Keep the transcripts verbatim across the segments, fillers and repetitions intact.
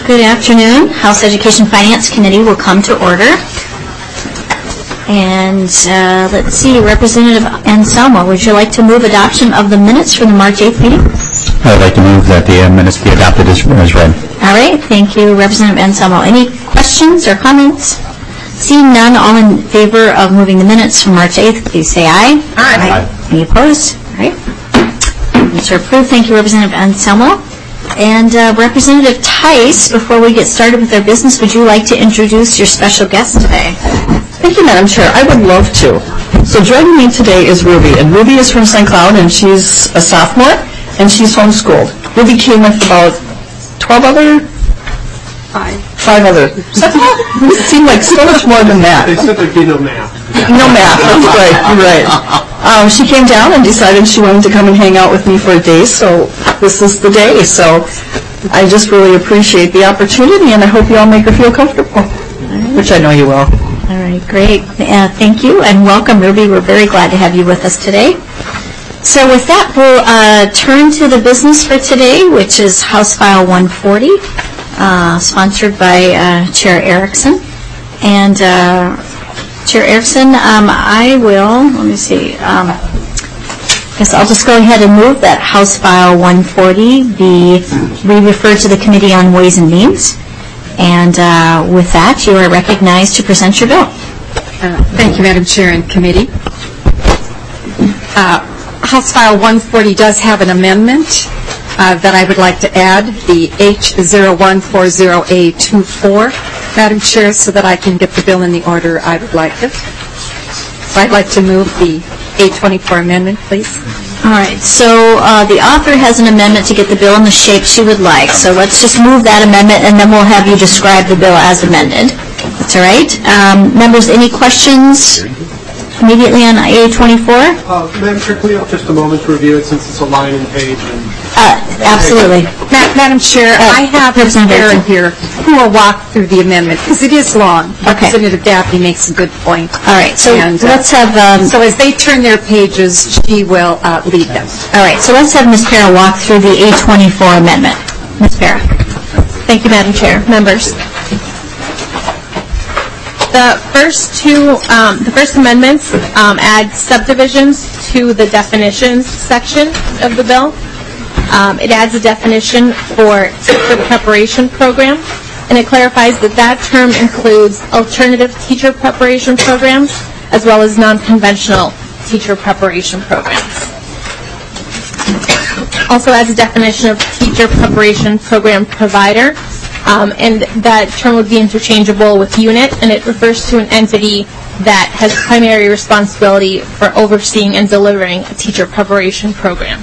Good afternoon. House Education Finance Committee will come to order. And uh, let's see, Representative Anselmo, would you like to move adoption of the minutes from the March eighth meeting? I'd like to move that the minutes be adopted as, as read. All right, thank you, Representative Anselmo. Any questions or comments? Seeing none, all in favor of moving the minutes from March eighth, please say aye. Aye. Aye. Any opposed? All right. Minutes are approved. Thank you, Representative Anselmo. And uh, Representative Tice, before we get started with our business, would you like to introduce your special guest today? Thank you, Madam Chair. I would love to. So joining me today is Ruby, and Ruby is from Saint Cloud, and she's a sophomore, and she's homeschooled. Ruby came with about twelve other? Five. Five other. It seemed like so much more than that. They said there'd be no math. No math, that's right, you're right. Um, she came down and decided she wanted to come and hang out with me for a day, so this is the day. So I just really appreciate the opportunity, and I hope you all make her feel comfortable, right. Which I know you will. All right, great. Uh, thank you, and welcome, Ruby. We're very glad to have you with us today. So with that, we'll uh, turn to the business for today, which is House File one forty, uh, sponsored by uh, Chair Erickson. And uh, Chair Erickson, um, I will, let me see, um, I guess I'll just go ahead and move that House File one forty be re-referred to the Committee on Ways and Means. And uh, with that, you are recognized to present your bill. Uh, thank you, Madam Chair and Committee. Uh, House File one forty does have an amendment uh, that I would like to add, the H zero one four zero A twenty-four, Madam Chair, so that I can get the bill in the order I would like it. So I'd like to move the A twenty-four amendment, please. All right, so uh, the author has an amendment to get the bill in the shape she would like. So let's just move that amendment, and then we'll have you describe the bill as amended. That's all right. Um, members, any questions immediately on A twenty-four? Uh, Madam Chair, can we have just a moment to review it since it's a line and page? And uh, absolutely. Ma Madam Chair, uh, I have Aaron here who will walk through the amendment because it is long. Okay. Representative Daphne makes a good point. All right, so and, uh, let's have... Um, so as they turn their pages, she will uh, lead them. All right, so let's have Miz Para walk through the A twenty-four amendment. Miz Para. Thank you, Madam Chair. Members. The first two, um, the first amendments um, add subdivisions to the definitions section of the bill. Um, it adds a definition for teacher preparation program, and it clarifies that that term includes alternative teacher preparation programs as well as non-conventional teacher preparation programs. Also adds a definition of teacher preparation program provider. Um, and that term would be interchangeable with unit, and it refers to an entity that has primary responsibility for overseeing and delivering a teacher preparation program.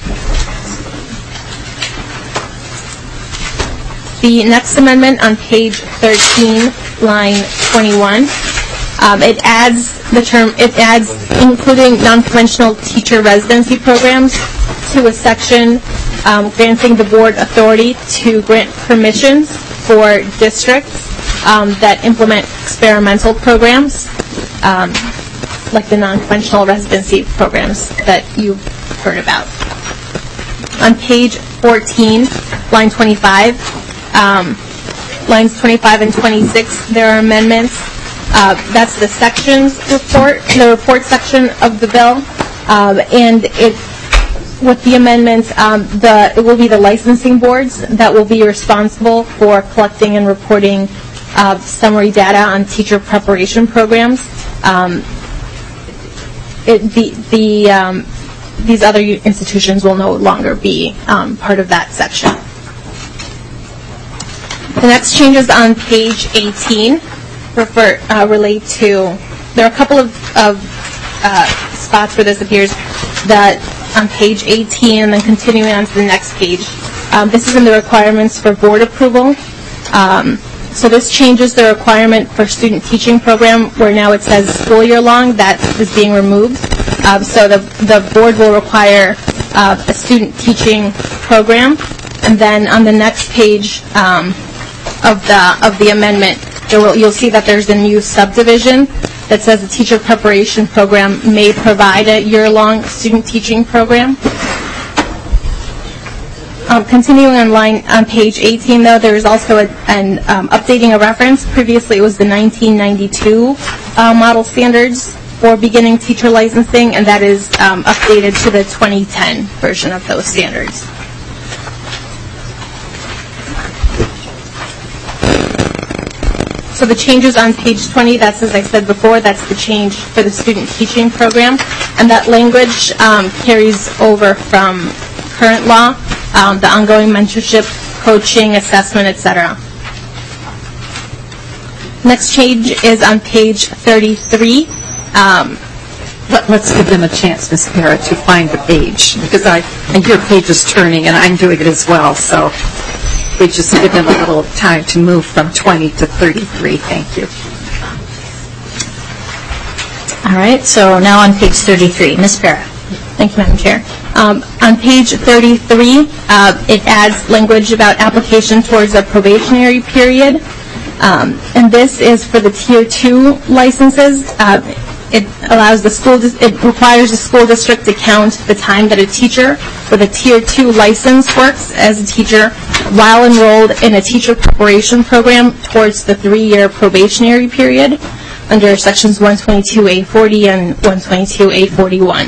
The next amendment on page thirteen, line twenty-one, um, it adds the term, it adds including non-conventional teacher residency programs to a section um, granting the board authority to grant permissions for districts um, that implement experimental programs, um, like the non-conventional residency programs that you've heard about. On page fourteen, line twenty-five, um, lines twenty-five and twenty-six, there are amendments. Uh, that's the sections report, the report section of the bill, um, and it. With the amendments, um, the, it will be the licensing boards that will be responsible for collecting and reporting uh, summary data on teacher preparation programs. Um, it, the, the, um, these other institutions will no longer be um, part of that section. The next changes on page eighteen refer, uh, relate to, there are a couple of, of uh, spots where this appears that on page eighteen and then continuing on to the next page. Um, this is in the requirements for board approval. Um, so this changes the requirement for student teaching program where now it says school year long. That is being removed. Um, so the, the board will require uh, a student teaching program. And then on the next page um, of the of the amendment, there will, you'll see that there's a new subdivision that says the teacher preparation program may provide a year-long student teaching program. Um, continuing on line on page eighteen, though, there is also a, an um, updating a reference. Previously, it was the nineteen ninety-two uh, model standards for beginning teacher licensing, and that is um, updated to the twenty ten version of those standards. So the changes on page twenty, that's, as I said before, that's the change for the student teaching program, and that language um, carries over from current law, um, the ongoing mentorship, coaching, assessment, et cetera. Next change is on page thirty-three. Um, Let, let's give them a chance, Miz Parra, to find the page, because I, and your page is turning, and I'm doing it as well, so we just give them a little time to move from twenty to thirty-three. Thank you. All right, so now on page thirty-three, Miz Parra. Thank you, Madam Chair. Um, on page thirty-three, uh, it adds language about application towards a probationary period, um, and this is for the Tier two licenses. Uh, it allows the school, dis- it requires the school district to count the time that a teacher with a Tier two license works as a teacher while enrolled in a teacher preparation program towards the three-year probationary period under sections one twenty-two A forty and one twenty-two A forty-one.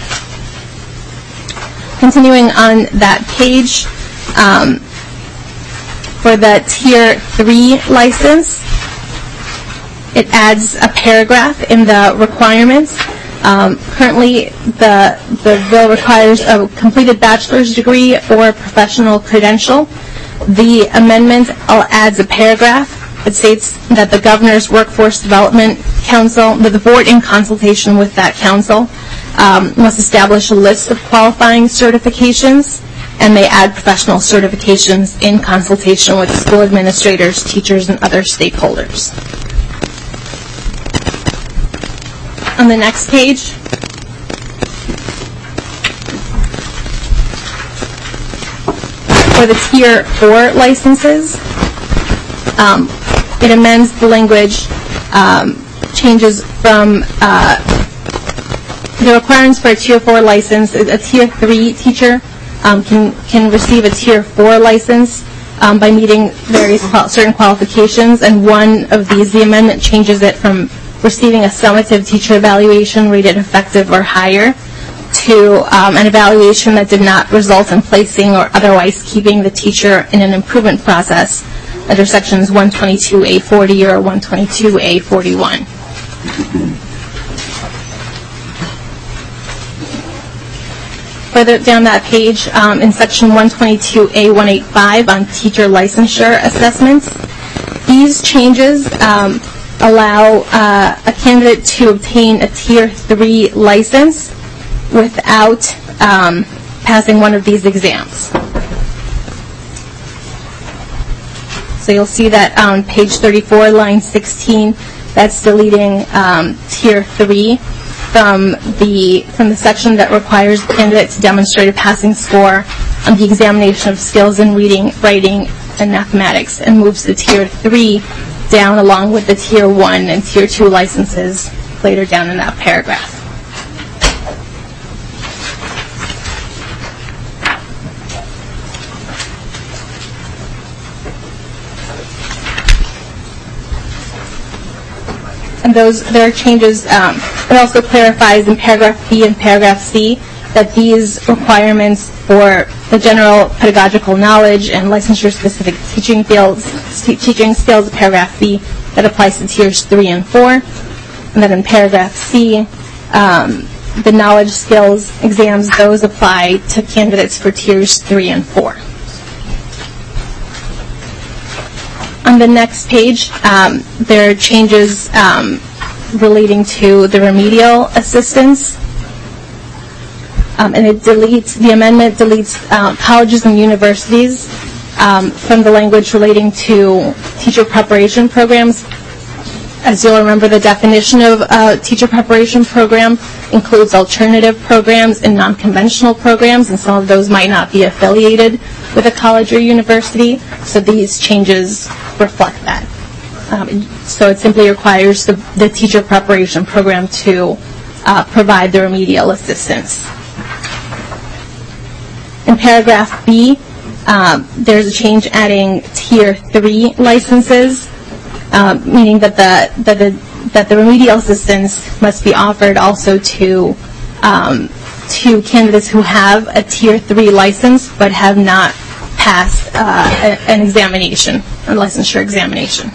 Continuing on that page, um, for the Tier three license, it adds a paragraph in the requirements. Um, currently, the, the bill requires a completed bachelor's degree or professional credential. The amendment adds a paragraph that states that the Governor's Workforce Development Council, that the board in consultation with that council, um, must establish a list of qualifying certifications, and may add professional certifications in consultation with school administrators, teachers, and other stakeholders. On the next page, for the Tier four licenses, um, it amends the language, um, changes from uh, the requirements for a Tier four license. A Tier three teacher um, can, can receive a Tier four license um, by meeting various qual- certain qualifications, and one of these, the amendment changes it from receiving a summative teacher evaluation rated effective or higher to um, an evaluation that did not result in placing or otherwise keeping the teacher in an improvement process under sections one twenty-two A forty or one twenty-two A forty-one. Further down that page, um, in section one twenty-two A one eighty-five on teacher licensure assessments, these changes um, allow uh, a candidate to obtain a Tier three license without um, passing one of these exams. So you'll see that on page thirty-four, line sixteen, that's deleting um, Tier three from the from the section that requires the candidate to demonstrate a passing score on the examination of skills in reading, writing, and mathematics, and moves the Tier three down along with the Tier one and Tier two licenses later down in that paragraph. And those, there are changes, um, it also clarifies in paragraph B and paragraph C that these requirements for the general pedagogical knowledge and licensure-specific teaching fields, teaching skills, paragraph B, that applies to Tiers three and four. And then in paragraph C, um, the knowledge skills exams, those apply to candidates for Tiers three and four. On the next page, um, there are changes um, relating to the remedial assistance. Um, and it deletes, the amendment deletes uh, colleges and universities um, from the language relating to teacher preparation programs. As you'll remember, the definition of uh, teacher preparation program includes alternative programs and non-conventional programs, and some of those might not be affiliated with a college or university, so these changes reflect that. Um, so it simply requires the, the teacher preparation program to uh, provide the remedial assistance. In paragraph B, um, there's a change adding tier three licenses, uh, meaning that the, that the that the remedial assistance must be offered also to um, to candidates who have a tier three license but have not passed uh, a, an examination, a licensure examination.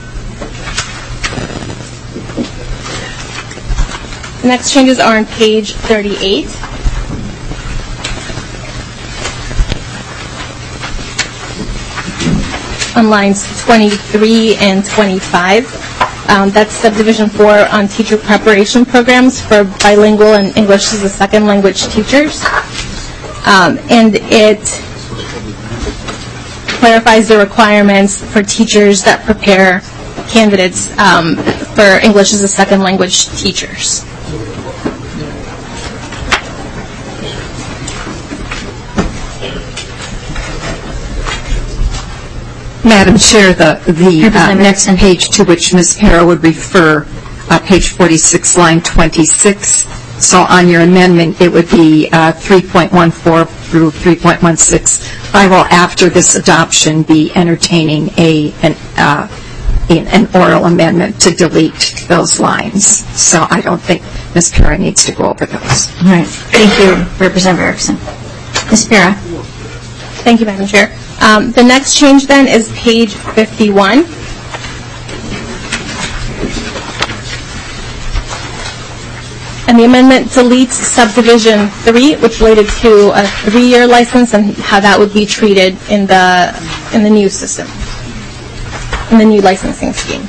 The next changes are on page thirty-eight. On lines twenty-three and twenty-five. Um, that's subdivision four on teacher preparation programs for bilingual and English as a second language teachers. Um, and it clarifies the requirements for teachers that prepare candidates um, for English as a second language teachers. Madam Chair, the, the uh, next page to which Miz Para would refer, uh, page forty-six, line twenty-six. So on your amendment, it would be uh, three point one four through three point one six. I will, after this adoption, be entertaining a an, uh, an, an oral amendment to delete those lines. So I don't think Miz Para needs to go over those. All right. Thank you, Representative Erickson. Miz Para. Thank you, Madam Chair. Um, the next change then is page fifty-one. And the amendment deletes subdivision three, which related to a three-year license and how that would be treated in the in the new system, in the new licensing scheme.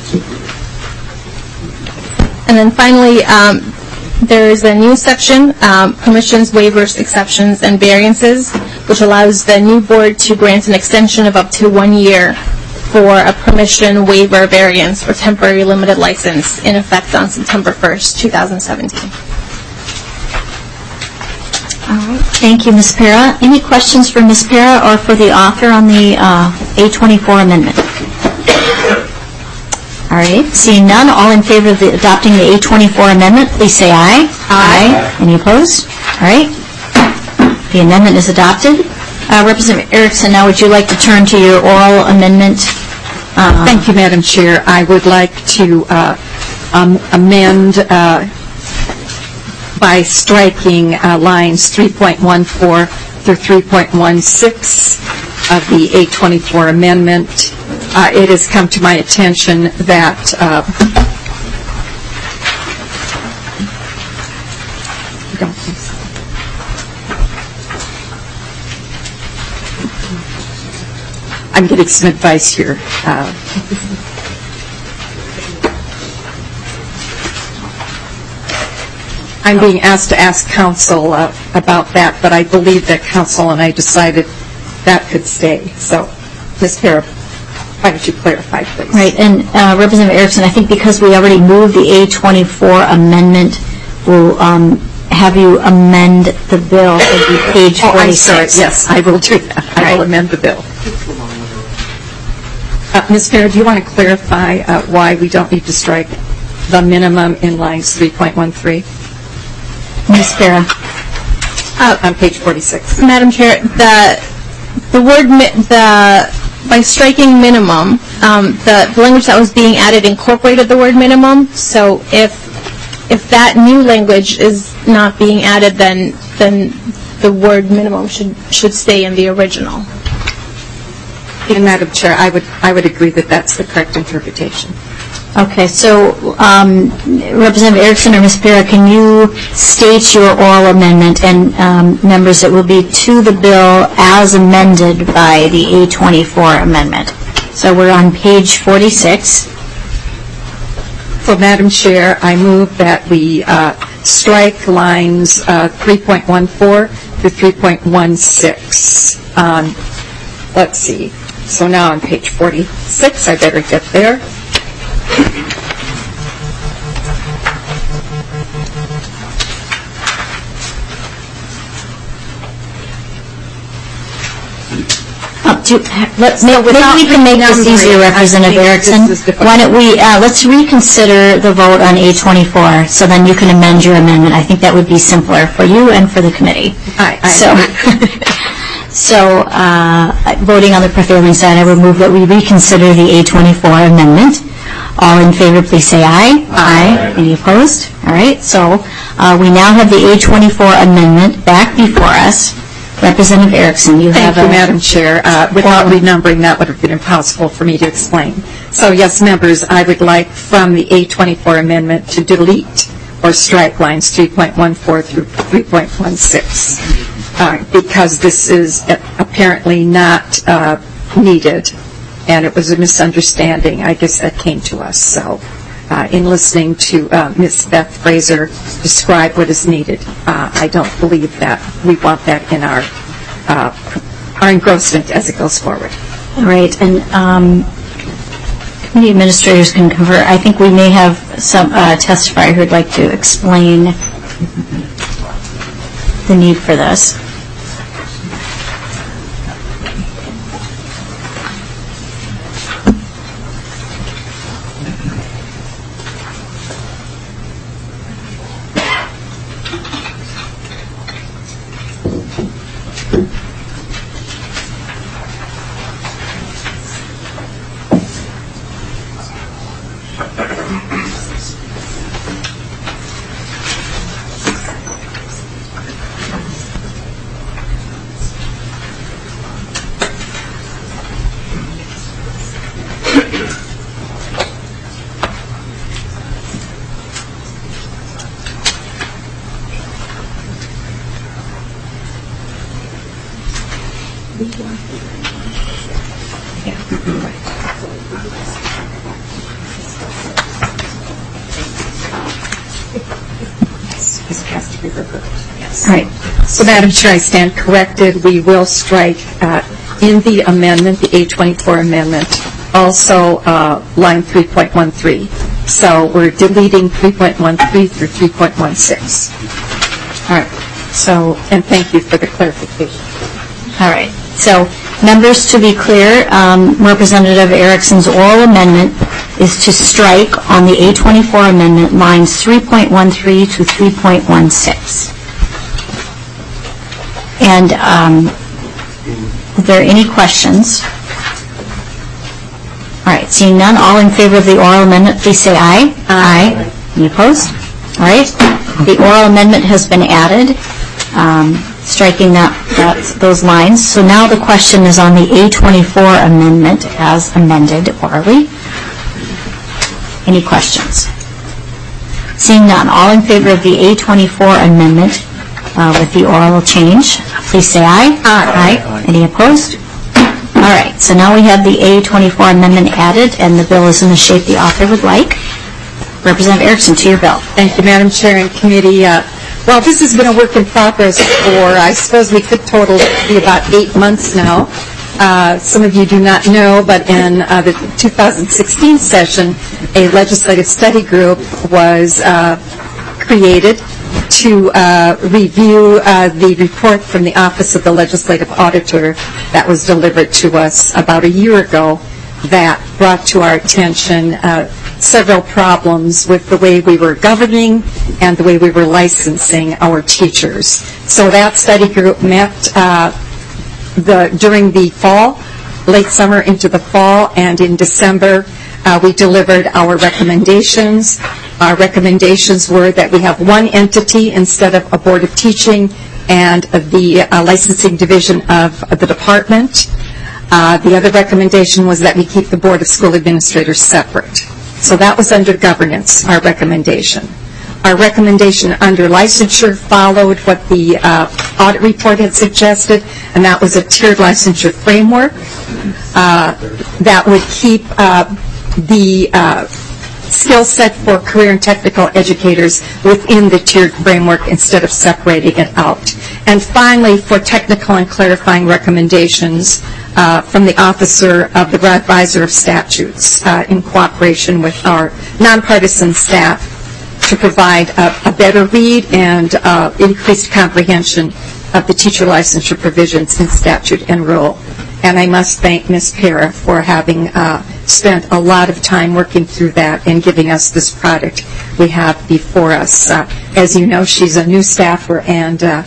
And then finally, um, there is a new section, um, permissions, waivers, exceptions, and variances, which allows the new board to grant an extension of up to one year for a permission, waiver, variance, or temporary limited license in effect on September first, two thousand seventeen. All right. Thank you, Miz Para. Any questions for Miz Para or for the author on the uh, A twenty-four amendment? All right. Seeing none, all in favor of the adopting the A twenty-four amendment, please say aye. Aye. Any opposed? All right. The amendment is adopted. Uh, Representative Erickson, now would you like to turn to your oral amendment? Uh, Thank you, Madam Chair. I would like to uh, um, amend uh, by striking uh, lines three point one four through three point one six of the A twenty-four amendment. Uh, it has come to my attention that uh, I'm getting some advice here. Uh, I'm being asked to ask counsel uh, about that, but I believe that counsel and I decided that could stay. So, Miz Para, why don't you clarify, please? Right, and uh, Representative Erickson, I think because we already moved the A twenty-four amendment, we'll um, have you amend the bill to be page oh, forty-six. I'm sorry. Yes, I will do that. I will right. amend the bill. Uh, Miz Para, do you want to clarify uh, why we don't need to strike the minimum in lines three point one three? Miz Para. Uh, on page forty-six. Madam Chair, the the word mi the by striking minimum, um, the, the language that was being added incorporated the word minimum. So if if that new language is not being added, then then the word minimum should should stay in the original. And Madam Chair, I would I would agree that that's the correct interpretation. Okay, so um, Representative Erickson or Miz Para, can you state your oral amendment, and um, members, it will be to the bill as amended by the A twenty-four amendment. So we're on page forty-six. So, Madam Chair, I move that we uh, strike lines uh, three point one four through three point one six. Um, let's see. So now on page forty-six, I better get there. Uh, do, let, so maybe we can make this easier, Representative Erickson. Why don't we, uh, let's reconsider the vote on A twenty-four, so then you can amend your amendment. I think that would be simpler for you and for the committee. I, I so, So, uh, voting on the prevailing side, I would move that we reconsider the A twenty-four amendment. All in favor, please say aye. Aye. Any opposed? All right, so uh, we now have the A twenty-four amendment back before us. Representative Erickson, you Thank have you, a... Madam Chair. Uh, without renumbering, that would have been impossible for me to explain. So, yes, members, I would like from the A twenty-four amendment to delete or strike lines three point one four through three point one six uh, because this is apparently not uh, needed, and it was a misunderstanding, I guess, that came to us. So, uh, in listening to uh, Miz Beth Fraser describe what is needed, uh, I don't believe that we want that in our uh, our engrossment as it goes forward. All right, and um, committee administrators can confer. I think we may have some uh, testifier who would like to explain the need for this. All right. So, Madam Chair, I stand corrected. We will strike uh, in the amendment, the A twenty-four amendment, also uh, line three point one three. So we're deleting three point one three through three point one six. All right. So, and thank you for the clarification. all right. So, members, to be clear, um, Representative Erickson's oral amendment is to strike on the A twenty-four amendment lines three point one three to three point one six. And um, are there any questions? All right, seeing none, all in favor of the oral amendment, please say aye. Aye. Any opposed? All right, the oral amendment has been added, um, striking that, that those lines. So now the question is on the A twenty-four amendment as amended orally. Any questions? Seeing none, all in favor of the A twenty-four amendment uh, with the oral change, please say aye. Aye. Aye. Any opposed? All right, so now we have the A twenty-four amendment added, and the bill is in the shape the author would like. Representative Erickson, to your bill. Thank you, Madam Chair and Committee. Uh, well, this has been a work in progress for, I suppose we could total be about eight months now. Uh, some of you do not know, but in uh, the two thousand sixteen session, a legislative study group was uh, created to uh, review uh, the report from the Office of the Legislative Auditor that was delivered to us about a year ago that brought to our attention uh, several problems with the way we were governing and the way we were licensing our teachers. So that study group met uh, the during the fall, late summer into the fall, and in December uh, we delivered our recommendations. Our recommendations were that we have one entity instead of a board of teaching and the uh, licensing division of the department. Uh, the other recommendation was that we keep the Board of School Administrators separate. So that was under governance, our recommendation. Our recommendation under licensure followed what the uh, audit report had suggested, and that was a tiered licensure framework uh, that would keep uh, the uh, skill set for career and technical educators within the tiered framework instead of separating it out. And finally, for technical and clarifying recommendations uh, from the Officer of the Advisor of Statutes uh, in cooperation with our nonpartisan staff to provide a, a better read and uh, increased comprehension of the teacher licensure provisions in statute and rule. And I must thank Miz Para for having uh, spent a lot of time working through that and giving us this product we have before us. Uh, as you know, she's a new staffer, and uh,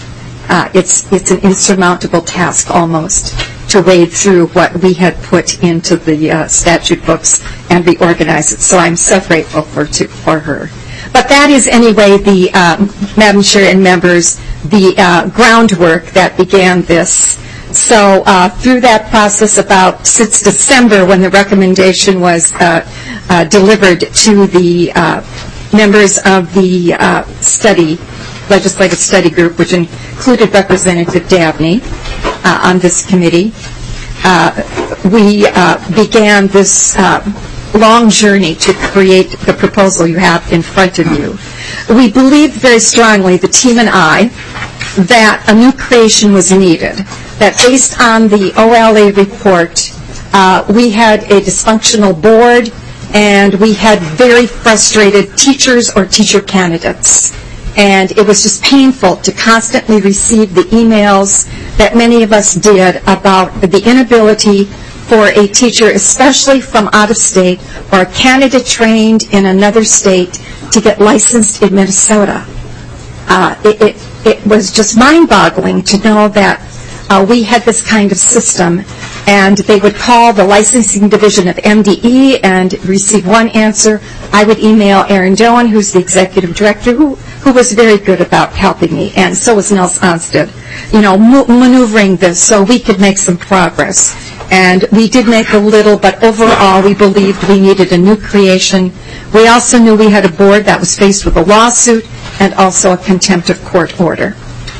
uh, it's, it's an insurmountable task almost to wade through what we had put into the uh, statute books and reorganize it. So I'm so grateful for, to, for her. But that is anyway, the um, Madam Chair and members, the uh, groundwork that began this. So uh, through that process, about since December, when the recommendation was uh, uh, delivered to the uh, members of the uh, study, legislative study group, which included Representative Dabney uh, on this committee, uh, we uh, began this uh, long journey to create the proposal you have in front of you. We believed very strongly, the team and I, that a new creation was needed, that based on the O L A report, uh, we had a dysfunctional board and we had very frustrated teachers or teacher candidates. And it was just painful to constantly receive the emails that many of us did about the inability for a teacher, especially from out of state, or a candidate trained in another state, to get licensed in Minnesota. Uh, it, it, it was just mind-boggling to know that uh, we had this kind of system, and they would call the licensing division of M D E and receive one answer. I would email Erin Doan, who's the executive director, who, who was very good about helping me, and so was Nels Onstead, you know, mo- maneuvering this so we could make some progress. And we did make a little, but overall we believed we needed a new creation. We also knew we had a board that was faced with a lawsuit and also a contempt of court order.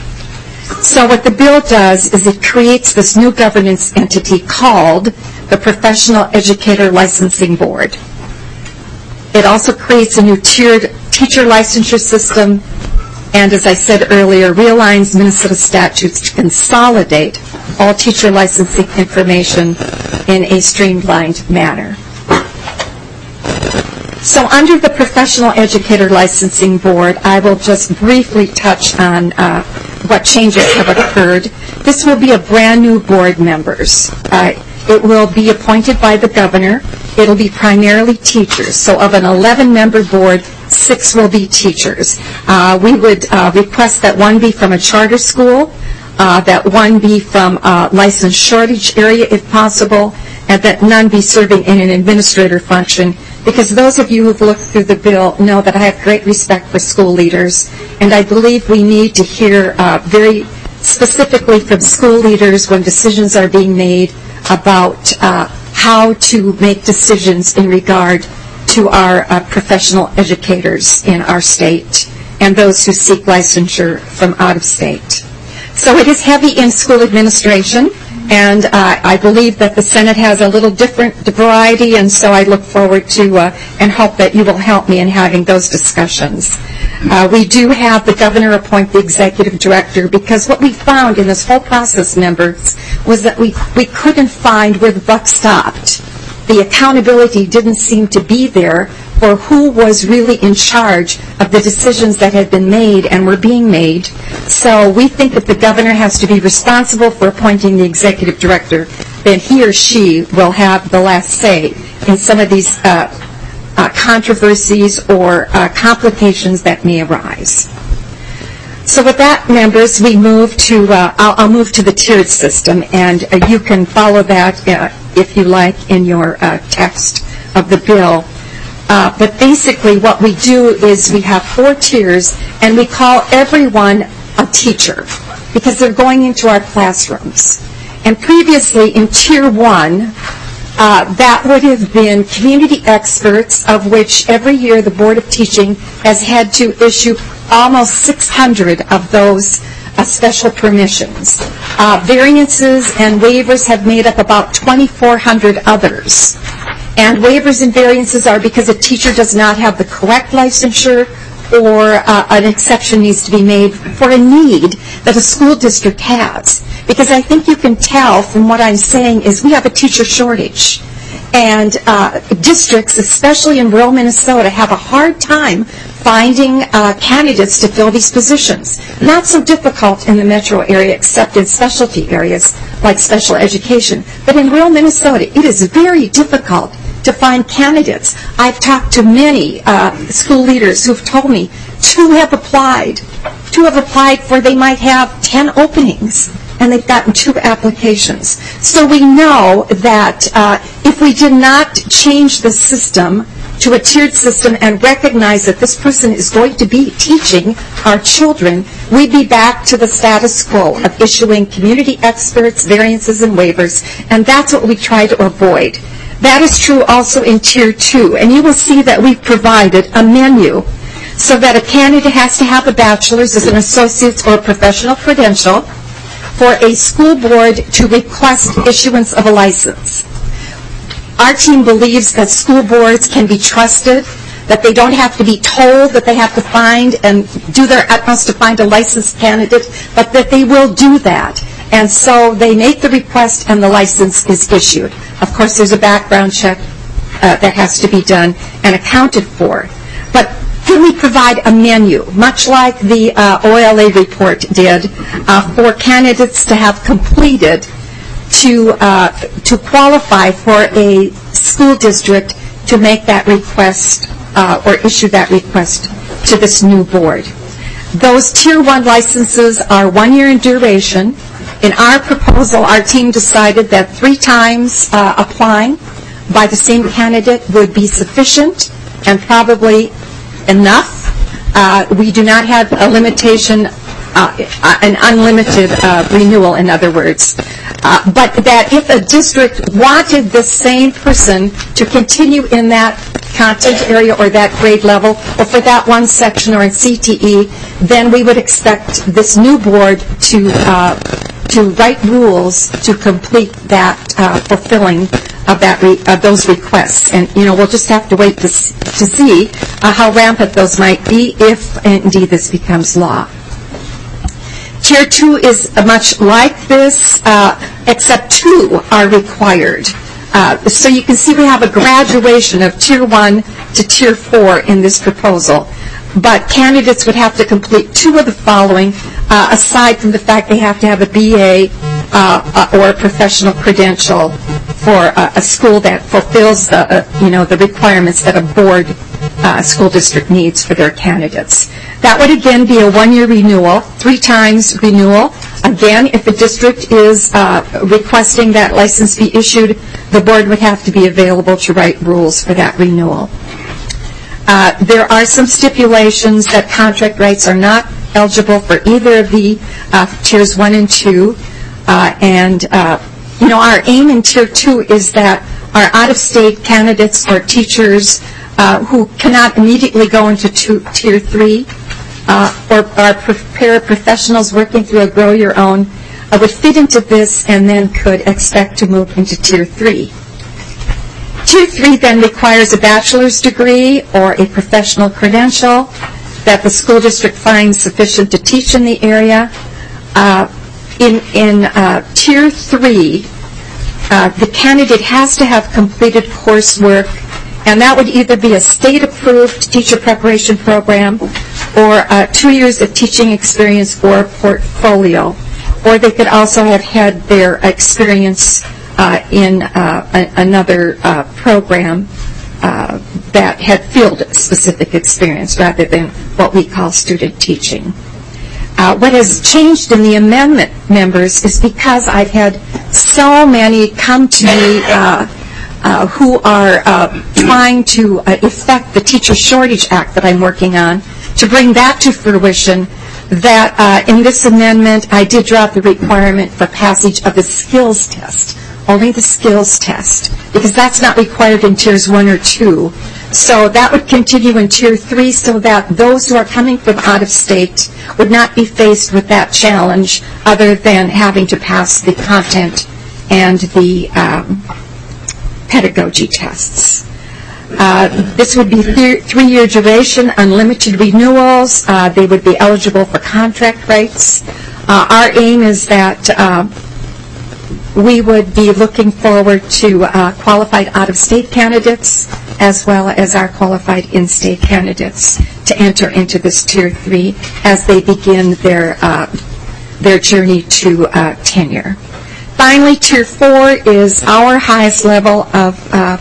So what the bill does is it creates this new governance entity called the Professional Educator Licensing Board. It also creates a new tiered teacher licensure system, and as I said earlier, realigns Minnesota statutes to consolidate all teacher licensing information in a streamlined manner. So under the Professional Educator Licensing Board, I will just briefly touch on uh, what changes have occurred. This will be a brand new board members. Uh, it will be appointed by the governor. It will be primarily teachers. So of an eleven-member board, six will be teachers. Uh, we would uh, request that one be from a charter school, uh, that one be from a licensed shortage area if possible, and that none be serving in an administrator function, because those of you who've looked through the bill know that I have great respect for school leaders, and I believe we need to hear uh, very specifically from school leaders when decisions are being made about uh, how to make decisions in regard to our uh, professional educators in our state and those who seek licensure from out of state. So it is heavy in school administration, and uh, I believe that the Senate has a little different variety, and so I look forward to uh, and hope that you will help me in having those discussions. Uh, we do have the governor appoint the executive director, because what we found in this whole process, members, was that we, we couldn't find where the buck stopped. The accountability didn't seem to be there for who was really in charge of the decisions that had been made and were being made. So we think that the governor has to be responsible for appointing the executive director, that he or she will have the last say in some of these uh, uh, controversies or uh, complications that may arise. So with that, members, we move to, uh, I'll, I'll move to the tiered system, and uh, you can follow that uh, if you like in your uh, text of the bill. Uh, but basically what we do is we have four tiers, and we call everyone a teacher because they're going into our classrooms. And previously in tier one, uh, that would have been community experts, of which every year the Board of Teaching has had to issue almost six hundred of those uh, special permissions. Uh, variances and waivers have made up about twenty-four hundred others. And waivers and variances are because a teacher does not have the correct licensure, or uh, an exception needs to be made for a need that a school district has. Because I think you can tell from what I'm saying is we have a teacher shortage. And uh, districts, especially in rural Minnesota, have a hard time finding uh, candidates to fill these positions. Not so difficult in the metro area, except in specialty areas like special education. But in rural Minnesota, it is very difficult to find candidates. I've talked to many uh, school leaders who've told me two have applied to have applied for, they might have ten openings, and they've gotten two applications. So we know that uh, if we did not change the system to a tiered system and recognize that this person is going to be teaching our children, we'd be back to the status quo of issuing community experts, variances, and waivers, and that's what we try to avoid. That is true also in Tier two, and you will see that we've provided a menu so that a candidate has to have a bachelor's as an associate's or professional credential for a school board to request issuance of a license. Our team believes that school boards can be trusted, that they don't have to be told that they have to find and do their utmost to find a licensed candidate, but that they will do that. And so they make the request and the license is issued. Of course, there's a background check uh, that has to be done and accounted for. But can we provide a menu, much like the uh, O L A report did, uh, for candidates to have completed to uh, to qualify for a school district to make that request uh, or issue that request to this new board. Those Tier one licenses are one year in duration. In our proposal, our team decided that three times uh, applying by the same candidate would be sufficient and probably enough. Uh, we do not have a limitation, uh, an unlimited uh, renewal, in other words. Uh, but that if a district wanted the same person to continue in that content area or that grade level, or for that one section or in C T E, then we would expect this new board to uh, to write rules to complete that uh, fulfilling of that re- of those requests. And you know, we'll just have to wait to, s- to see uh, how rampant those might be if indeed this becomes law. Tier two is much like this, uh, except two are required. Uh, so you can see we have a graduation of Tier one to Tier four in this proposal. But candidates would have to complete two of the following, uh, aside from the fact they have to have a B A uh, uh, or a professional credential for uh, a school that fulfills the, uh, you know, the requirements that a board uh, school district needs for their candidates. That would again be a one-year renewal, three times renewal. Again, if a district is uh, requesting that license be issued, the board would have to be available to write rules for that renewal. Uh, there are some stipulations that contract rights are not eligible for either of the uh, tiers one and two. Uh, and, uh, you know, our aim in tier two is that our out-of-state candidates or teachers uh, who cannot immediately go into two, tier three uh, or are paraprofessionals working through a Grow Your Own uh, would fit into this and then could expect to move into tier three. Tier three then requires a bachelor's degree or a professional credential that the school district finds sufficient to teach in the area. Uh, in in uh, Tier three, uh, the candidate has to have completed coursework, and that would either be a state-approved teacher preparation program or uh, two years of teaching experience or portfolio. Or they could also have had their experience Uh, in uh, a, another uh, program uh, that had field-specific experience rather than what we call student teaching. Uh, what has changed in the amendment, members, is because I've had so many come to me uh, uh, who are uh, trying to uh, effect the Teacher Shortage Act that I'm working on, to bring that to fruition, that uh, in this amendment I did drop the requirement for passage of the skills test. Only the skills test, because that's not required in tiers one or two. So that would continue in tier three so that those who are coming from out of state would not be faced with that challenge other than having to pass the content and the um, pedagogy tests. Uh, this would be th- three-year duration, unlimited renewals. Uh, they would be eligible for contract rights. Uh, our aim is that uh, we would be looking forward to uh, qualified out-of-state candidates as well as our qualified in-state candidates to enter into this Tier three as they begin their uh, their journey to uh, tenure. Finally, Tier four is our highest level of uh,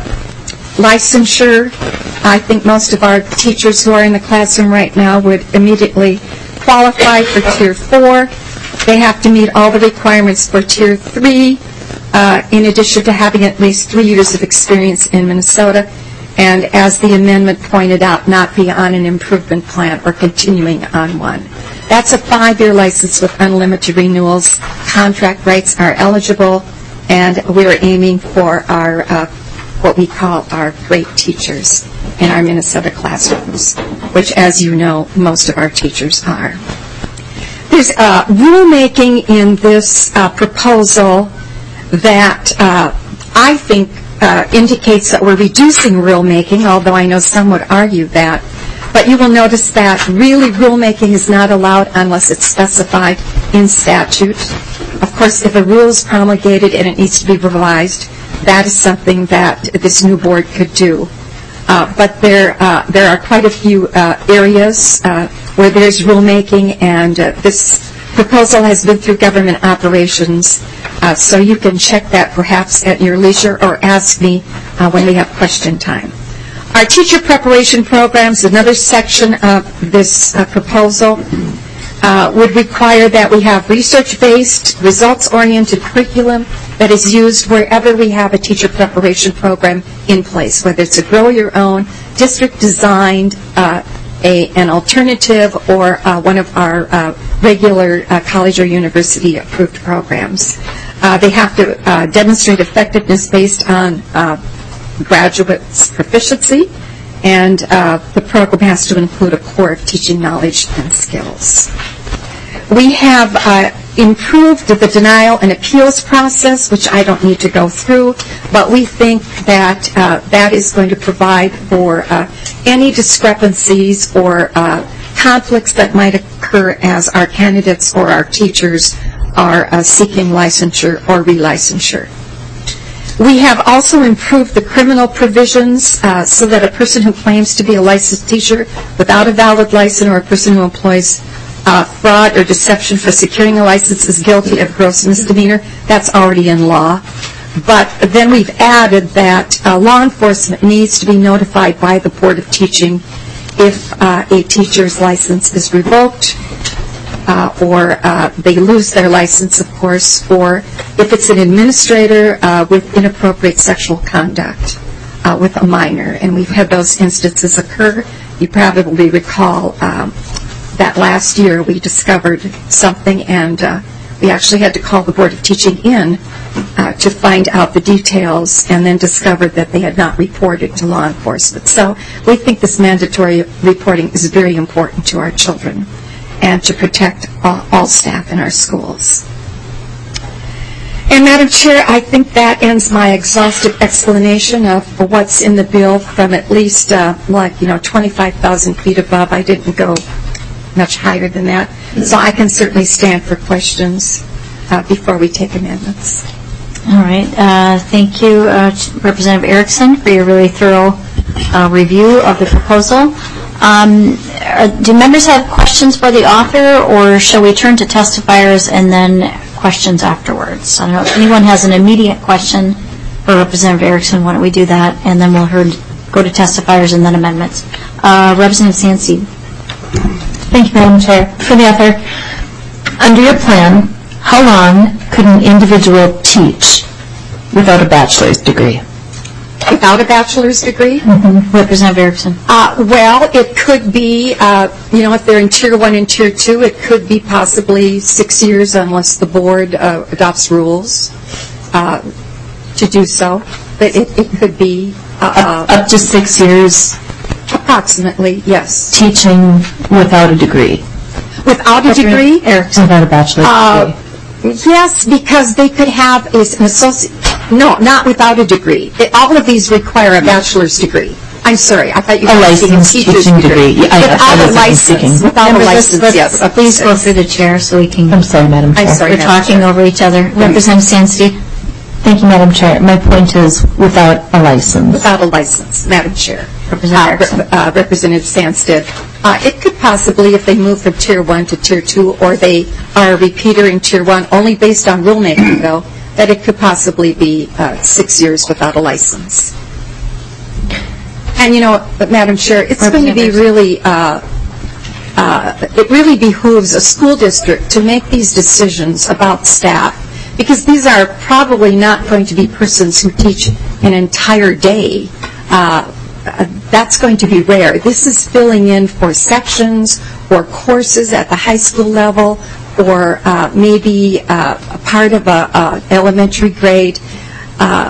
licensure. I think most of our teachers who are in the classroom right now would immediately qualify for Tier four. They have to meet all the requirements for Tier three, uh, in addition to having at least three years of experience in Minnesota, and as the amendment pointed out, not be on an improvement plan or continuing on one. That's a five-year license with unlimited renewals. Contract rights are eligible, and we're aiming for our uh, what we call our great teachers in our Minnesota classrooms, which, as you know, most of our teachers are. There's uh, rulemaking in this uh, proposal that uh, I think uh, indicates that we're reducing rulemaking, although I know some would argue that. But you will notice that really rulemaking is not allowed unless it's specified in statute. Of course, if a rule is promulgated and it needs to be revised, that is something that this new board could do. Uh, but there, uh, there are quite a few uh, areas uh, where there's rulemaking, and uh, this proposal has been through government operations, uh, so you can check that perhaps at your leisure or ask me uh, when we have question time. Our teacher preparation programs, another section of this uh, proposal, uh, would require that we have research-based, results-oriented curriculum that is used wherever we have a teacher preparation program in place, whether it's a grow your own, district-designed, uh, a, an alternative, or uh, one of our uh, regular uh, college or university-approved programs. Uh, they have to uh, demonstrate effectiveness based on uh, graduates' proficiency, and uh, the program has to include a core of teaching knowledge and skills. We have uh, improved the denial and appeals process, which I don't need to go through, but we think that uh, that is going to provide for uh, any discrepancies or uh, conflicts that might occur as our candidates or our teachers are uh, seeking licensure or relicensure. We have also improved the criminal provisions uh, so that a person who claims to be a licensed teacher without a valid license, or a person who employs uh, fraud or deception for securing a license, is guilty of gross misdemeanor. That's already in law. But then we've added that uh, law enforcement needs to be notified by the Board of Teaching if uh, a teacher's license is revoked, Uh, or uh, they lose their license, of course, or if it's an administrator uh, with inappropriate sexual conduct uh, with a minor. And we've had those instances occur. You probably recall um, that last year we discovered something, and uh, we actually had to call the Board of Teaching in uh, to find out the details, and then discovered that they had not reported to law enforcement. So we think this mandatory reporting is very important to our children and to protect all, all staff in our schools. And Madam Chair, I think that ends my exhaustive explanation of what's in the bill from at least uh, like, you know, twenty-five thousand feet above. I didn't go much higher than that. So I can certainly stand for questions uh, before we take amendments. All right. Uh, thank you, uh, Representative Erickson, for your really thorough uh, review of the proposal. Um, are, do members have questions for the author, or shall we turn to testifiers and then questions afterwards? I don't know if anyone has an immediate question for Representative Erickson. Why don't we do that, and then we'll heard, go to testifiers and then amendments. Uh, Representative Sanseed. Thank you, Madam Chair. For the author, under your plan, how long could an individual teach without a bachelor's degree? Without a bachelor's degree? Mm-hmm. Representative Erickson. Uh, well, it could be, uh, you know, if they're in Tier one and Tier two, it could be possibly six years unless the board uh, adopts rules uh, to do so. But it, it could be uh, up, up to six years? Approximately, yes. Teaching without a degree? Without a degree? Erickson. Without a bachelor's uh, degree? Yes, because they could have an associate. No, not without a degree. It, all of these require a bachelor's degree. I'm sorry, I thought you were a licensed teacher's teaching degree. degree. Yeah, I, without I a license. Without Members, a let's, license, let's, yes. uh, please go through the chair so we can. I'm sorry, Madam Chair. I'm sorry, We're Madam talking Chair. over each other. Representative Sanstein. Thank you, Madam Chair. My point is without a license. Without a license, Madam Chair. Representative, uh, uh, Representative Sanstead. Uh, it could possibly, if they move from Tier one to Tier two, or they are a repeater in Tier one, only based on rulemaking, though, that it could possibly be uh, six years without a license. And, you know, but Madam Chair, it's going to be really uh, uh, it really behooves a school district to make these decisions about staff, because these are probably not going to be persons who teach an entire day. Uh, that's going to be rare. This is filling in for sections or courses at the high school level, or uh, maybe uh, a part of a, a elementary grade. Uh,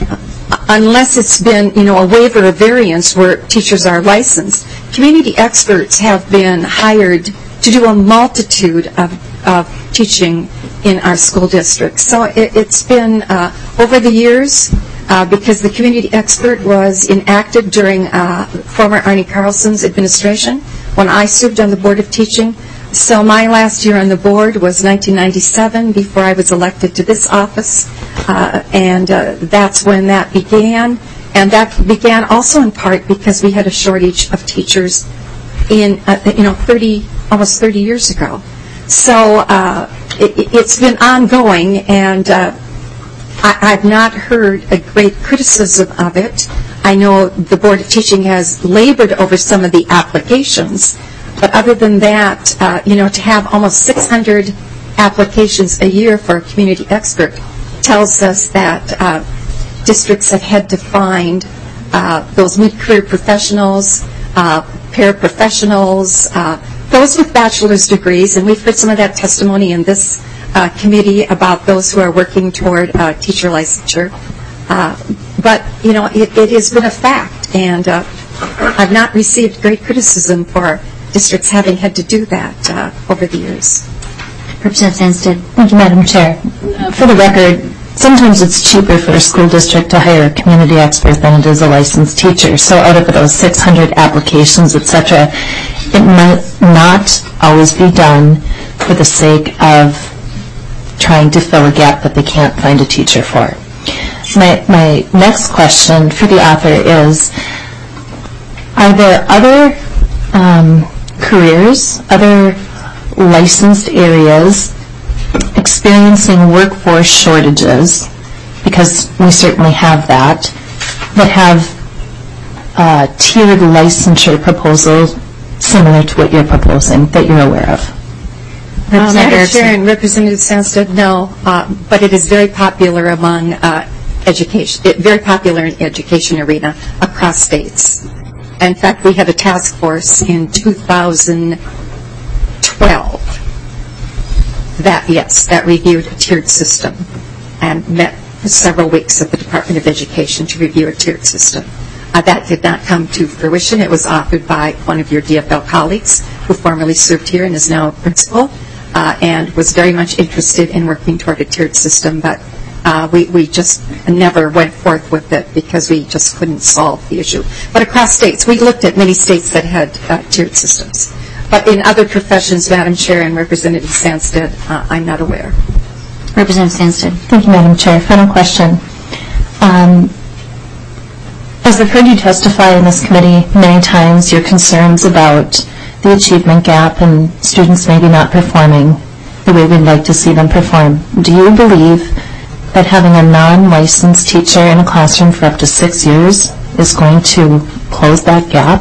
unless it's been, you know, a waiver of variance where teachers are licensed. Community experts have been hired to do a multitude of, of teaching in our school districts. So it, it's been, uh, over the years, uh, because the community expert was enacted during uh, former Arnie Carlson's administration when I served on the Board of Teaching. So my last year on the board was nineteen ninety-seven, before I was elected to this office, uh, and uh, that's when that began. And that began also in part because we had a shortage of teachers in, uh, you know, thirty, almost thirty years ago. So uh, it, it's been ongoing, and uh, I, I've not heard a great criticism of it. I know the Board of Teaching has labored over some of the applications. But other than that, uh, you know, to have almost six hundred applications a year for a community expert tells us that uh, districts have had to find uh, those mid-career professionals, uh, paraprofessionals, uh, those with bachelor's degrees, and we've heard some of that testimony in this uh, committee about those who are working toward uh, teacher licensure. Uh, but, you know, it, it has been a fact, and uh, I've not received great criticism for districts having had to do that uh, over the years. Representative Sandstead. Thank you, Madam Chair. For the record, sometimes it's cheaper for a school district to hire a community expert than it is a licensed teacher. So out of those six hundred applications, et cetera, it might not always be done for the sake of trying to fill a gap that they can't find a teacher for. My, my next question for the author is, are there other um, careers, other licensed areas experiencing workforce shortages, because we certainly have that, that have uh, tiered licensure proposals similar to what you're proposing that you're aware of? Uh, Madam Chair and Representative Sandstead, no, uh, but it is very popular among uh, education, it, very popular in education arena across states. In fact, we had a task force in two thousand twelve that, yes, that reviewed a tiered system and met for several weeks at the Department of Education to review a tiered system. Uh, that did not come to fruition. It was authored by one of your D F L colleagues who formerly served here and is now a principal, uh, and was very much interested in working toward a tiered system, but Uh, we, we just never went forth with it because we just couldn't solve the issue. But across states, we looked at many states that had uh, tiered systems. But in other professions, Madam Chair and Representative Sandstead, uh, I'm not aware. Representative Sandstead. Thank you, Madam Chair. Final question. Um, as I've heard you testify in this committee many times, your concerns about the achievement gap and students maybe not performing the way we'd like to see them perform. Do you believe that having a non-licensed teacher in a classroom for up to six years is going to close that gap?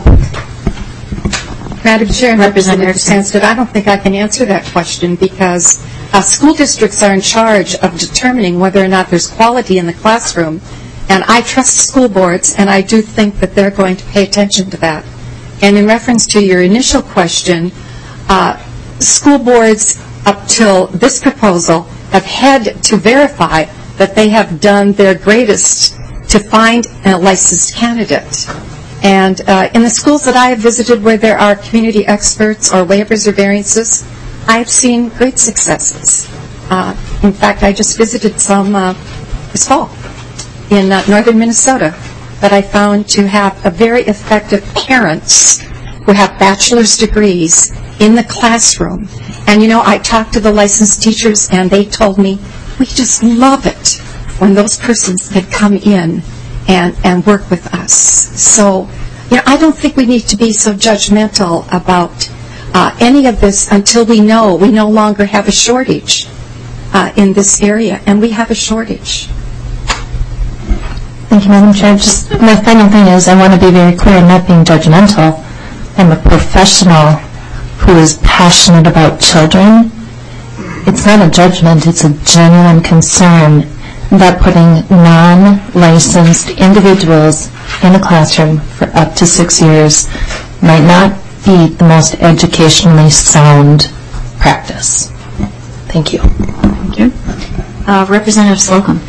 Madam Chair and Representative Sandstead, I don't think I can answer that question because uh, school districts are in charge of determining whether or not there's quality in the classroom, and I trust school boards, and I do think that they're going to pay attention to that. And in reference to your initial question, uh, school boards up till this proposal have had to verify that they have done their greatest to find a licensed candidate. And uh, in the schools that I have visited where there are community experts or waivers or variances, I have seen great successes. Uh, in fact, I just visited some uh, this fall in uh, northern Minnesota that I found to have a very effective parents who have bachelor's degrees in the classroom. And, you know, I talked to the licensed teachers, and they told me, we just love it when those persons can come in and, and work with us. So, you know, I don't think we need to be so judgmental about uh, any of this until we know we no longer have a shortage uh, in this area, and we have a shortage. Thank you, Madam Chair. Just my final thing is I want to be very clear, I'm not being judgmental. I'm a professional who is passionate about children, it's not a judgment, it's a genuine concern that putting non-licensed individuals in a classroom for up to six years might not be the most educationally sound practice. Thank you. Thank you. Uh, Representative Slocum.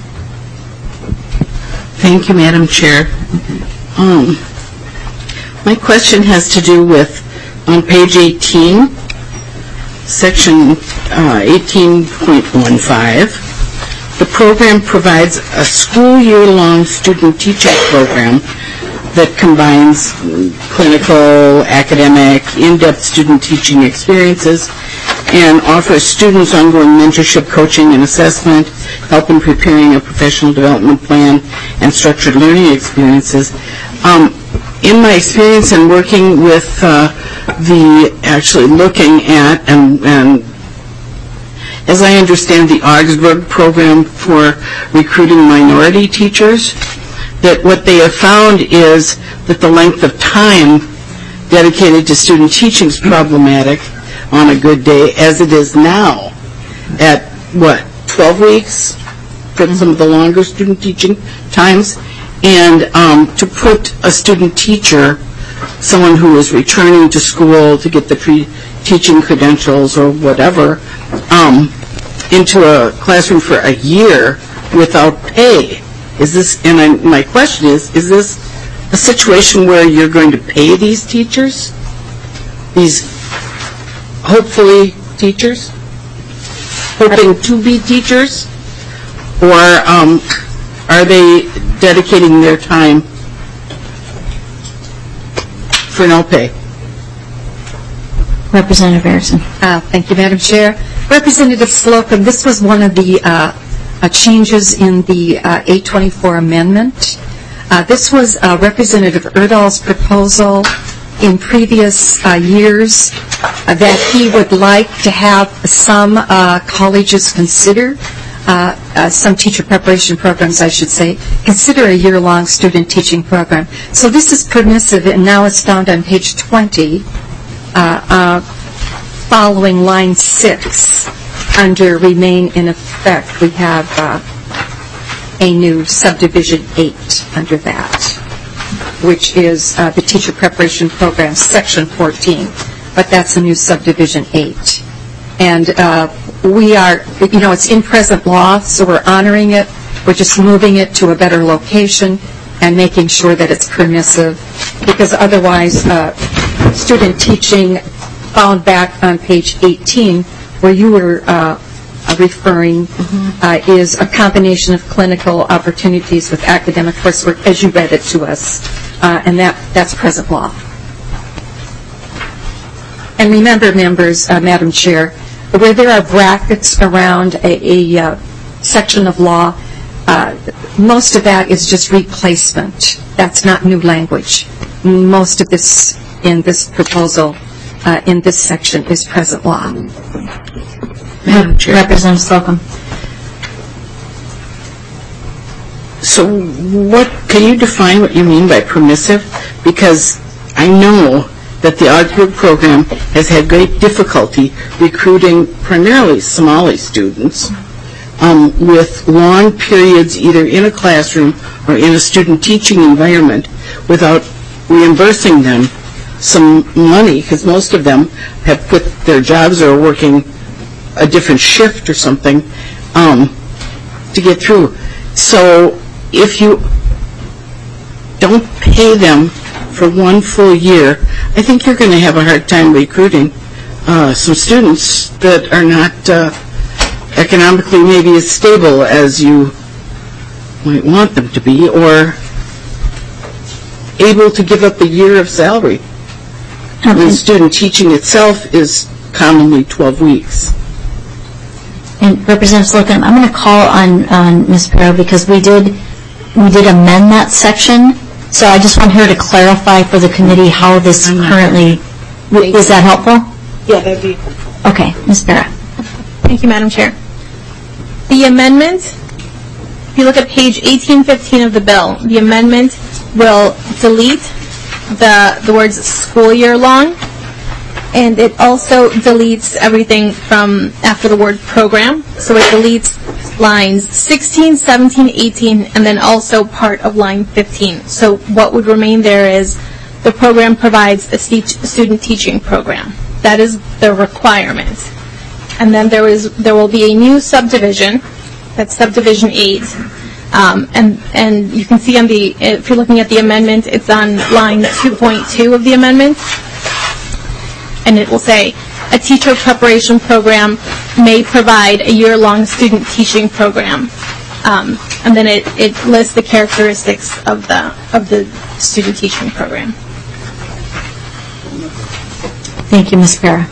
Thank you, Madam Chair. Um, my question has to do with, on page eighteen, section uh, eighteen point fifteen, the program provides a school year-long student teaching program that combines clinical, academic, in-depth student teaching experiences and offers students ongoing mentorship, coaching, and assessment, help in preparing a professional development plan, and structured learning experiences. Um, in my experience in working with uh, the, actually looking at, and, and as I understand the Augsburg program for recruiting minority teachers, that what they have found is that the length of time dedicated to student teaching is problematic on a good day, as it is now at, what, twelve weeks for some of the longer student teaching times. And um, to put a student teacher, someone who is returning to school to get the pre teaching credentials or whatever, um, into a classroom for a year without pay. Is this, and I, my question is, is this a situation where you're going to pay these teachers? These hopefully teachers? Hoping to be teachers? Or um, are they dedicating their time for no pay? Representative Erickson. Uh, thank you, Madam Chair. Representative Slocum, this was one of the uh, uh, changes in the uh, eight twenty-four amendment. Uh, this was uh, Representative Erdahl's proposal in previous uh, years uh, that he would like to have some uh, colleges consider, uh, uh, some teacher preparation programs, I should say, consider a year-long student teaching program. So this is permissive, and now it's found on page twenty. Uh, uh, following line six, under remain in effect, we have uh, a new subdivision eight under that, which is uh, the teacher preparation program, section fourteen, but that's a new subdivision eight. And uh, we are, you know, it's in present law, so we're honoring it. We're just moving it to a better location and making sure that it's permissive, because otherwise uh, student teaching found back on page eighteen, where you were uh, referring, mm-hmm. uh, is a combination of clinical opportunities with academic coursework, as you read it to us, uh, and that, that's present law. And remember, members, uh, Madam Chair, where there are brackets around a, a uh, section of law, uh, most of that is just replacement. That's not new language. Most of this in this proposal, uh, in this section, is present law. Madam Chair. Representative Slocum. So what, can you define what you mean by permissive? Because I know that the Augsburg program has had great difficulty recruiting primarily Somali students um, with long periods either in a classroom or in a student teaching environment without reimbursing them some money, because most of them have quit their jobs or are working a different shift or something um, to get through. So if you don't pay them for one full year, I think you're going to have a hard time recruiting uh, some students that are not uh, economically maybe as stable as you might want them to be, or able to give up a year of salary. Okay. The student teaching itself is commonly twelve weeks. And Representative Slocum, I'm going to call on, on Miz Pero, because we did we did amend that section. So I just want her to clarify for the committee how this currently, is that helpful? Yeah, that'd be. Okay, Miz Pero. Thank you, Madam Chair. The amendment, if you look at page eighteen fifteen of the bill, the amendment will delete the the words school year long And it also deletes everything from after the word program. So it deletes lines sixteen, seventeen, eighteen, and then also part of line fifteen. So what would remain there is the program provides a student teaching program. That is the requirement. And then there is there will be a new subdivision, that's subdivision eight. Um, and, and you can see on the, if you're looking at the amendment, it's on line two point two of the amendment. And it will say, a teacher preparation program may provide a year-long student teaching program. Um, and then it, it lists the characteristics of the, of the student teaching program. Thank you, Miz Para.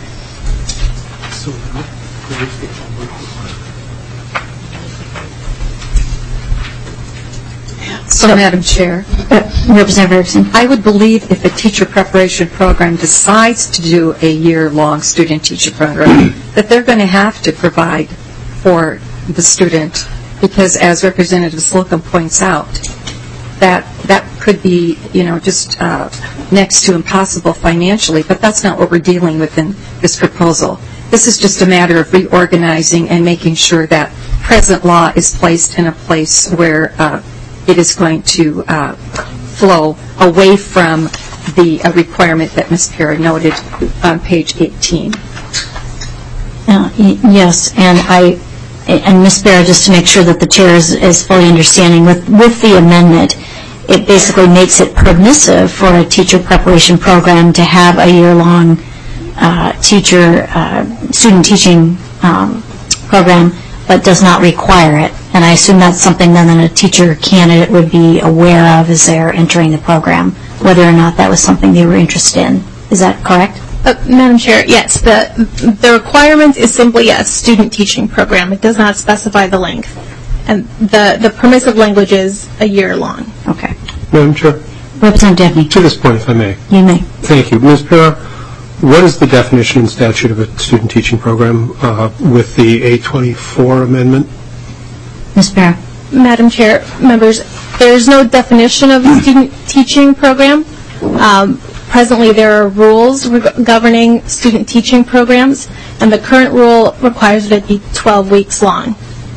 So, Madam Chair, Uh, Representative Erickson. I would believe if a teacher preparation program decides to do a year-long student-teacher program, that they're going to have to provide for the student, because as Representative Slocum points out, that that could be, you know, just uh, next to impossible financially, but that's not what we're dealing with in this proposal. This is just a matter of reorganizing and making sure that present law is placed in a place where uh, it is going to uh, flow away from the uh, requirement that Miz Para noted on page eighteen. Uh, y- yes, and I, and Miz Para, just to make sure that the chair is, is fully understanding, with, with the amendment, it basically makes it permissive for a teacher preparation program to have a year-long uh, teacher, uh, student teaching um, program, but does not require it. And I assume that's something then that a teacher candidate would be aware of as they're entering the program, whether or not that was something they were interested in. Is that correct? Uh, Madam Chair, yes. The, the requirement is simply a student teaching program. It does not specify the length. And the, the permissive language is a year long. Okay. Madam Chair, Representative Devney. to this point, if I may. You may. Thank you. Miz Para, what is the definition in statute of a student teaching program uh, with the A twenty-four amendment? Miz Para. Madam Chair, members, there is no definition of a student teaching program. Um, presently, there are rules reg- governing student teaching programs, and the current rule requires that it be twelve weeks long.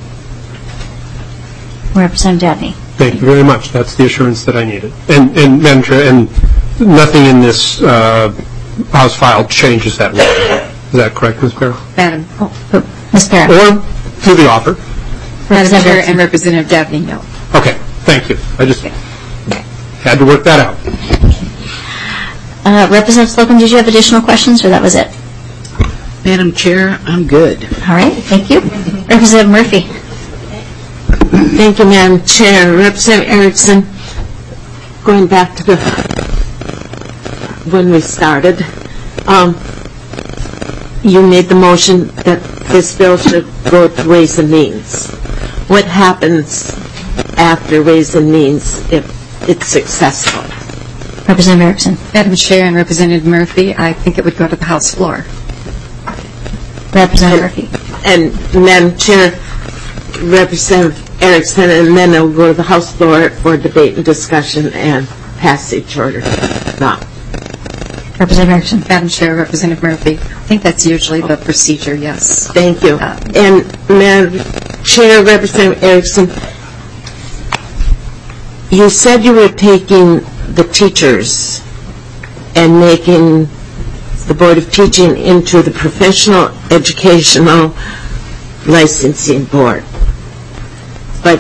Representative Devney. Thank you very much. That's the assurance that I needed. And, and Madam Chair, and nothing in this uh, House file changes that rule. Is that correct, Miz Para? Madam, Oh, Miz Para. Or through the offer? Madam Chair and Representative Devney, no. Okay. Thank you. I just had to work that out. Uh, Representative Slocum, did you have additional questions, or that was it? Madam Chair, I'm good. All right. Thank you. Representative Murphy. Thank you, Madam Chair. Representative Erickson, going back to the when we started, um, you made the motion that this bill should go to Ways and Means. What happens after Ways and Means if it's successful? Representative Erickson. Madam Chair and Representative Murphy, I think it would go to the House floor. Representative Murphy. And Madam Chair, Representative Erickson, and then it'll go to the House floor for debate and discussion and passage order. No. Representative Erickson. Madam Chair, Representative Murphy, I think that's usually the procedure, yes. Thank you. Uh, And Madam Chair, Representative Erickson, you said you were taking the teachers and making the Board of Teaching into the Professional Educational Licensing Board. But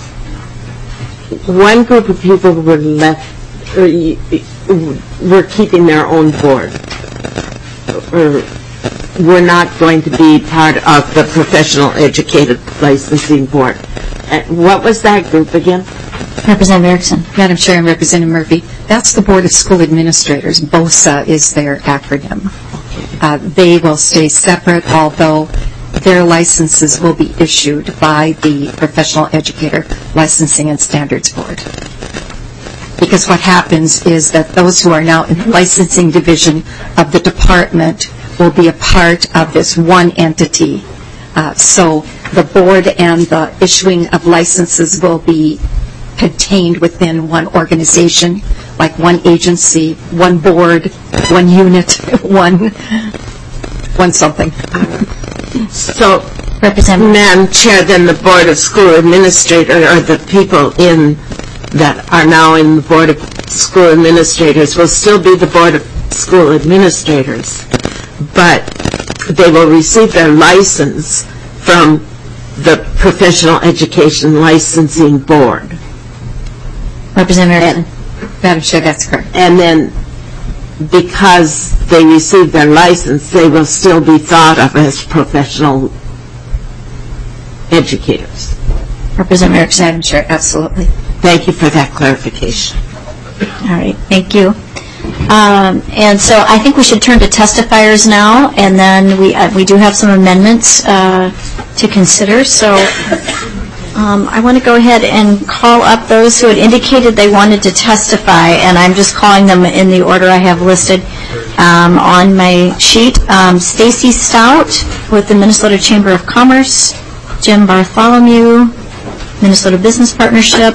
one group of people were left, or were keeping their own board, or were not going to be part of the Professional Educated Licensing Board. Uh, What was that group again? Representative Erickson. Madam Chair and Representative Murphy, that's the Board of School Administrators. BOSA is their acronym. Uh, they will stay separate, although their licenses will be issued by the Professional Educator Licensing and Standards Board. Because what happens is that those who are now in the licensing division of the department will be a part of this one entity. Uh, so the board and the issuing of licenses will be contained within one organization, like one agency, one board, one unit, one, one something. So, Madam Chair, then the Board of School Administrators, or the people in that are now in the Board of School Administrators, will still be the Board of School Administrators, but they will receive their license from the Professional Education Licensing Board. Representative And, Madam Chair, that's correct. And then, because they receive their license, they will still be thought of as professional educators. Representative Madam Chair, absolutely. Thank you for that clarification. All right, thank you. Um, and so I think we should turn to testifiers now, and then we uh, we do have some amendments uh, to consider. So um, I want to go ahead and call up those who had indicated they wanted to testify, and I'm just calling them in the order I have listed um, on my sheet. Um, Stacy Stout with the Minnesota Chamber of Commerce, Jim Bartholomew, Minnesota Business Partnership,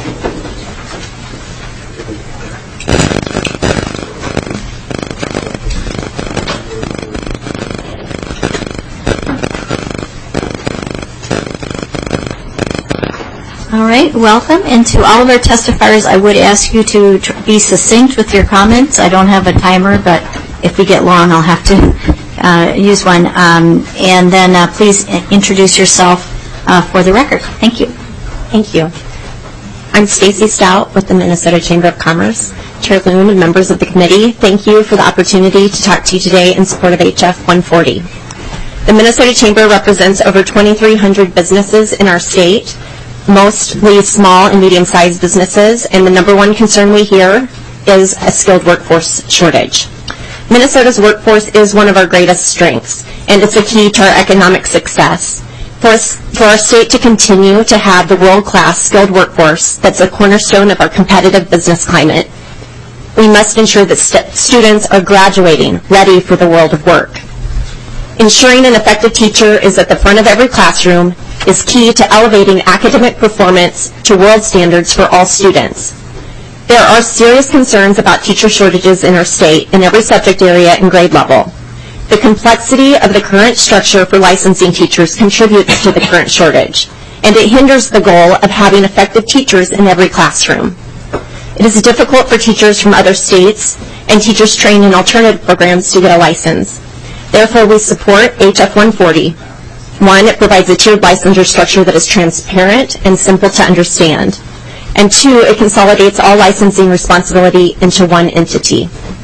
All right, welcome. And to all of our testifiers, I would ask you to tr- be succinct with your comments. I don't have a timer, but if we get long, I'll have to uh, use one. Um, and then uh, please introduce yourself uh, for the record. Thank you. Thank you. I'm Stacy Stout with the Minnesota Chamber of Commerce. Chair Loon and members of the committee, thank you for the opportunity to talk to you today in support of H F one forty. The Minnesota Chamber represents over twenty-three hundred businesses in our state, mostly small and medium-sized businesses, and the number one concern we hear is a skilled workforce shortage. Minnesota's workforce is one of our greatest strengths, and it's a key to our economic success. For, us, for our state to continue to have the world-class skilled workforce that's a cornerstone of our competitive business climate, we must ensure that st- students are graduating ready for the world of work. Ensuring an effective teacher is at the front of every classroom is key to elevating academic performance to world standards for all students. There are serious concerns about teacher shortages in our state in every subject area and grade level. The complexity of the current structure for licensing teachers contributes to the current shortage, and it hinders the goal of having effective teachers in every classroom. It is difficult for teachers from other states and teachers trained in alternative programs to get a license. Therefore, we support H F one forty. One, it provides a tiered licensure structure that is transparent and simple to understand. And two, it consolidates all licensing responsibility into one entity.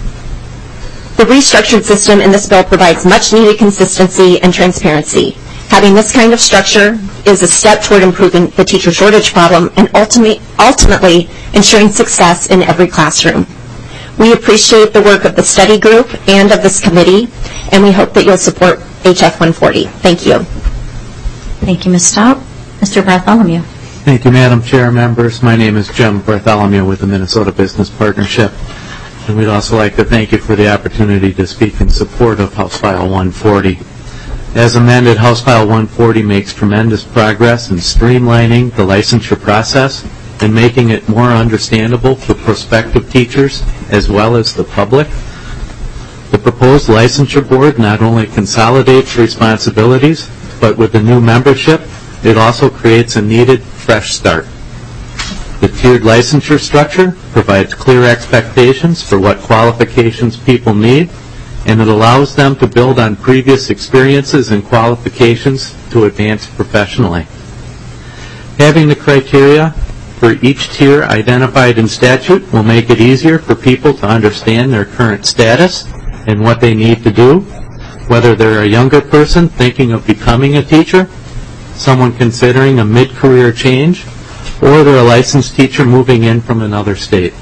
The restructured system in this bill provides much-needed consistency and transparency. Having this kind of structure is a step toward improving the teacher shortage problem and ultimately, ultimately ensuring success in every classroom. We appreciate the work of the study group and of this committee, and we hope that you'll support H F one forty. Thank you. Thank you, Miz Stout. Mister Bartholomew. Thank you, Madam Chair, members. My name is Jim Bartholomew with the Minnesota Business Partnership, and we'd also like to thank you for the opportunity to speak in support of House File one forty. As amended, House File one forty makes tremendous progress in streamlining the licensure process and making it more understandable for prospective teachers as well as the public. The proposed licensure board not only consolidates responsibilities, but with the new membership, it also creates a needed fresh start. The tiered licensure structure provides clear expectations for what qualifications people need, and it allows them to build on previous experiences and qualifications to advance professionally. Having the criteria for each tier identified in statute will make it easier for people to understand their current status and what they need to do, whether they're a younger person thinking of becoming a teacher, someone considering a mid-career change, or they're a licensed teacher moving in from another state.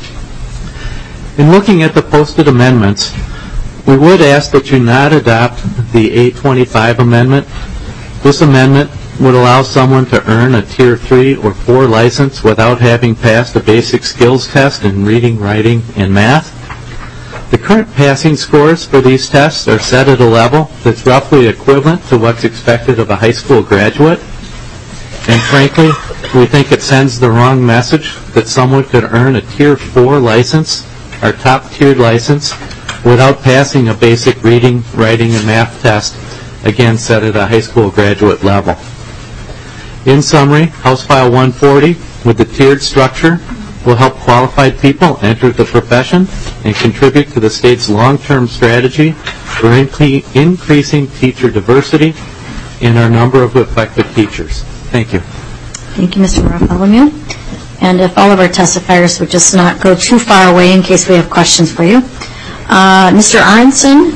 In looking at the posted amendments, we would ask that you not adopt the eight twenty-five amendment. This amendment would allow someone to earn a Tier three or four license without having passed a basic skills test in reading, writing, and math. The current passing scores for these tests are set at a level that's roughly equivalent to what's expected of a high school graduate. And frankly, we think it sends the wrong message that someone could earn a Tier four license, our top-tiered license, without passing a basic reading, writing, and math test, again set at a high school graduate level. In summary, House File one forty, with the tiered structure, will help qualified people enter the profession and contribute to the state's long-term strategy for incre- increasing teacher diversity in our number of effective teachers. Thank you. Thank you, Mister Bartholomew. And if all of our testifiers would just not go too far away in case we have questions for you. Uh, Mister Aronson.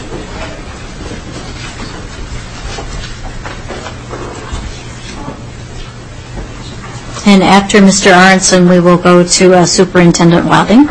And after Mister Aronson, we will go to uh, Superintendent Wilding.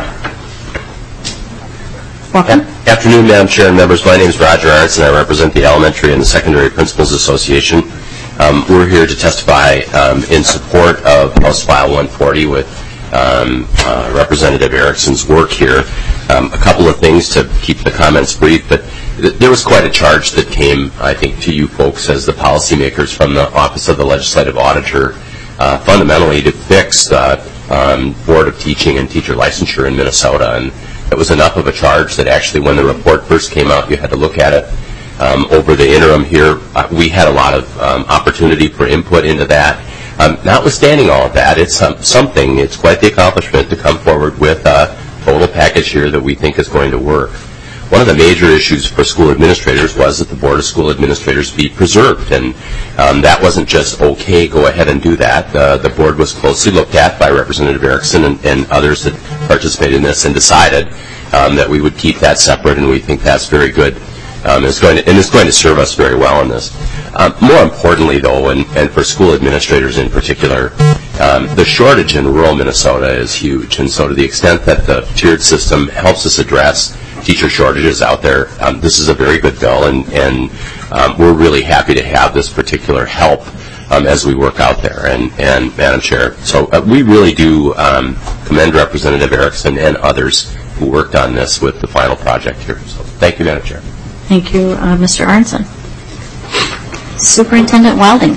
Welcome. Afternoon, Madam Chair and members. My name is Roger Aronson. I represent the Elementary and the Secondary Principals Association. Um, we're here to testify um, in support of House File one forty with um, uh, Representative Erickson's work here. Um, a couple of things to keep the comments brief, but th- there was quite a charge that came, I think, to you folks as the policymakers from the Office of the Legislative Auditor, uh, fundamentally to fix the um, Board of Teaching and teacher licensure in Minnesota. And it was enough of a charge that actually when the report first came out, you had to look at it. Um, over the interim here, uh, we had a lot of um, opportunity for input into that. Um, notwithstanding all of that, it's um, something, it's quite the accomplishment to come forward with a total package here that we think is going to work. One of the major issues for school administrators was that the Board of School Administrators be preserved, and um, that wasn't just, okay, go ahead and do that. Uh, the board was closely looked at by Representative Erickson and, and others that participated in this and decided um, that we would keep that separate, and we think that's very good. Um, it's going to, and it's going to serve us very well in this. Um, more importantly, though, and, and for school administrators in particular, um, the shortage in rural Minnesota is huge. And so to the extent that the tiered system helps us address teacher shortages out there, um, this is a very good bill, and, and um, we're really happy to have this particular help um, as we work out there. And, and Madam Chair, so uh, we really do um, commend Representative Erickson and others who worked on this with the final project here. So thank you, Madam Chair. Thank you, uh, Mister Aronson. Superintendent Wilding.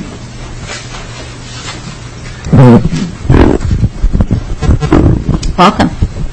Welcome.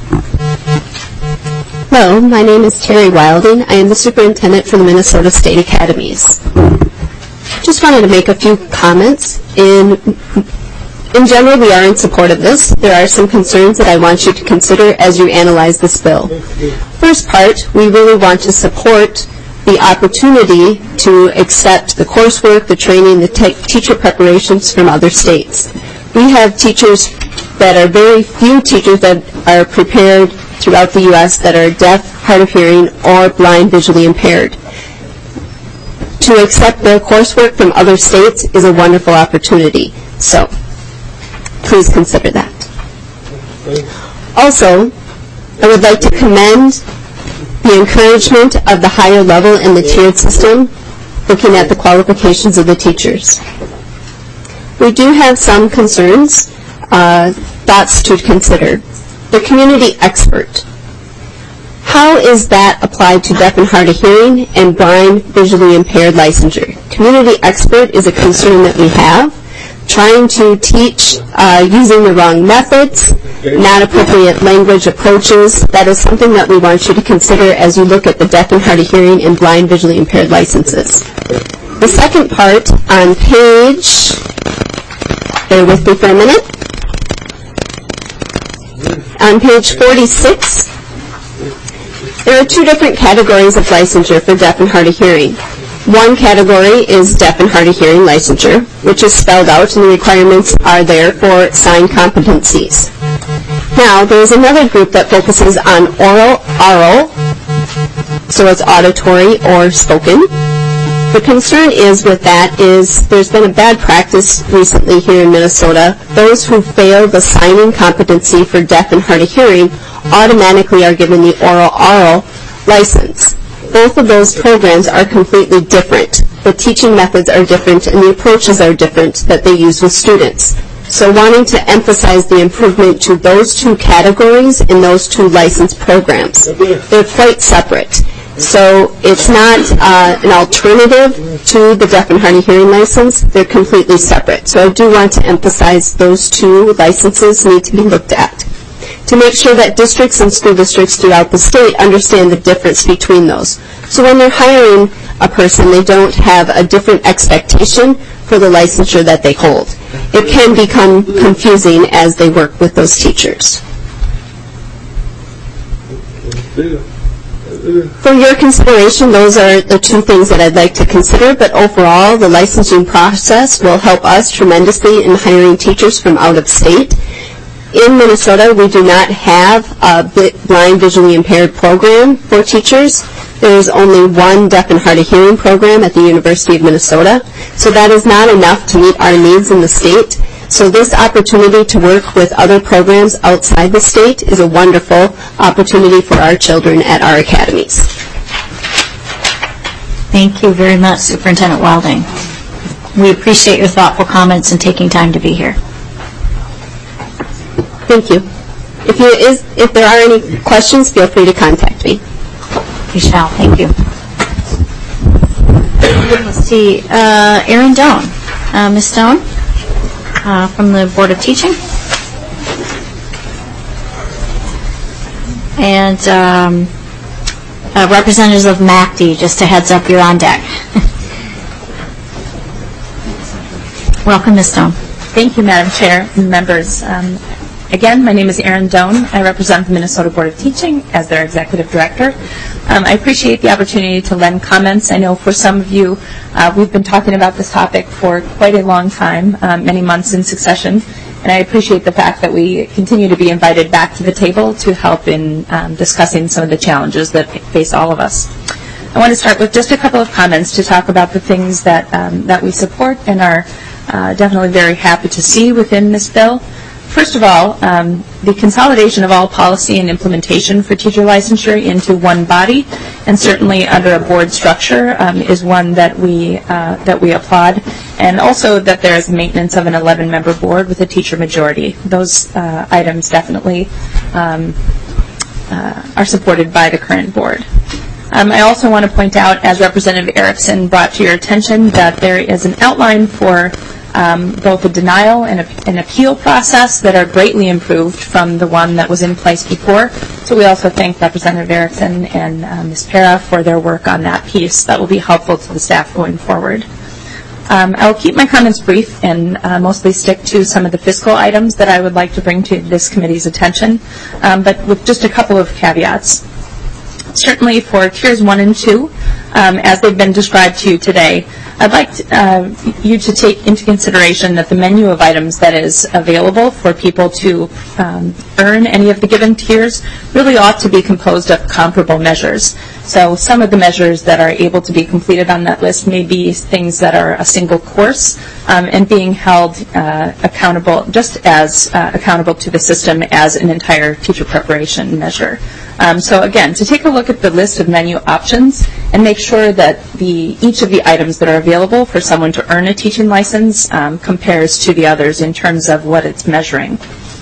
Hello, my name is Terry Wilding. I am the superintendent for the Minnesota State Academies. Just wanted to make a few comments. In, in general, we are in support of this. There are some concerns that I want you to consider as you analyze this bill. First part, we really want to support the opportunity to accept the coursework, the training, the te- teacher preparations from other states. We have teachers that are very few teachers that are prepared throughout the U S that are deaf, hard of hearing, or blind, visually impaired. To accept the coursework from other states is a wonderful opportunity. So, please consider that. Also, I would like to commend the encouragement of the higher level in the tiered system, looking at the qualifications of the teachers. We do have some concerns, uh, thoughts to consider. The community expert. How is that applied to deaf and hard of hearing and blind, visually impaired licensure? Community expert is a concern that we have. Trying to teach uh, using the wrong methods, not appropriate language approaches, that is something that we want you to consider as you look at the deaf and hard of hearing and blind, visually impaired licenses. The second part on page, bear with me for a minute, on page forty-six, there are two different categories of licensure for deaf and hard of hearing. One category is deaf and hard of hearing licensure, which is spelled out and the requirements are there for signed competencies. Now, there is another group that focuses on oral, oral, so it's auditory or spoken. The concern is with that is there's been a bad practice recently here in Minnesota. Those who fail the signing competency for deaf and hard of hearing automatically are given the oral, oral license. Both of those programs are completely different. The teaching methods are different and the approaches are different that they use with students. So wanting to emphasize the improvement to those two categories in those two license programs. They're quite separate. So it's not uh, an alternative to the deaf and hard of hearing license. They're completely separate. So I do want to emphasize those two licenses need to be looked at to make sure that districts and school districts throughout the state understand the difference between those. So when they're hiring a person, they don't have a different expectation for the licensure that they hold. It can become confusing as they work with those teachers. For your consideration, those are the two things that I'd like to consider, but overall, the licensing process will help us tremendously in hiring teachers from out of state. In Minnesota, we do not have a blind visually impaired program for teachers. There is only one deaf and hard of hearing program at the University of Minnesota, so that is not enough to meet our needs in the state. So this opportunity to work with other programs outside the state is a wonderful opportunity for our children at our academies. Thank you very much, Superintendent Wilding. We appreciate your thoughtful comments and taking time to be here. Thank you. If, you is, if there are any questions, feel free to contact me. We shall. Thank you. Let's see. Uh, Erin Doan. Uh, Miz Stone uh, from the Board of Teaching. And um, uh, representatives of M A C D, just a heads up, you're on deck. Welcome, Miz Stone. Thank you, Madam Chair and members. Um, Again, my name is Erin Doan. I represent the Minnesota Board of Teaching as their Executive Director. Um, I appreciate the opportunity to lend comments. I know for some of you, uh, we've been talking about this topic for quite a long time, um, many months in succession, and I appreciate the fact that we continue to be invited back to the table to help in um, discussing some of the challenges that face all of us. I want to start with just a couple of comments to talk about the things that, um, that we support and are uh, definitely very happy to see within this bill. First of all, um, the consolidation of all policy and implementation for teacher licensure into one body, and certainly under a board structure, um, is one that we uh, that we applaud, and also that there is maintenance of an eleven-member board with a teacher majority. Those uh, items definitely um, uh, are supported by the current board. Um, I also want to point out, as Representative Erickson brought to your attention, that there is an outline for Um, both a denial and a, an appeal process that are greatly improved from the one that was in place before. So we also thank Representative Erickson and uh, Miz Para for their work on that piece. That will be helpful to the staff going forward. Um, I will keep my comments brief and uh, mostly stick to some of the fiscal items that I would like to bring to this committee's attention, um, but with just a couple of caveats. Certainly for tiers one and two, um, as they've been described to you today, I'd like to, uh, you to take into consideration that the menu of items that is available for people to um, earn any of the given tiers really ought to be composed of comparable measures. So some of the measures that are able to be completed on that list may be things that are a single course um, and being held uh, accountable, just as uh, accountable to the system as an entire teacher preparation measure. Um, so again, to take a look at the list of menu options and make sure that the each of the items that are available for someone to earn a teaching license um, compares to the others in terms of what it's measuring.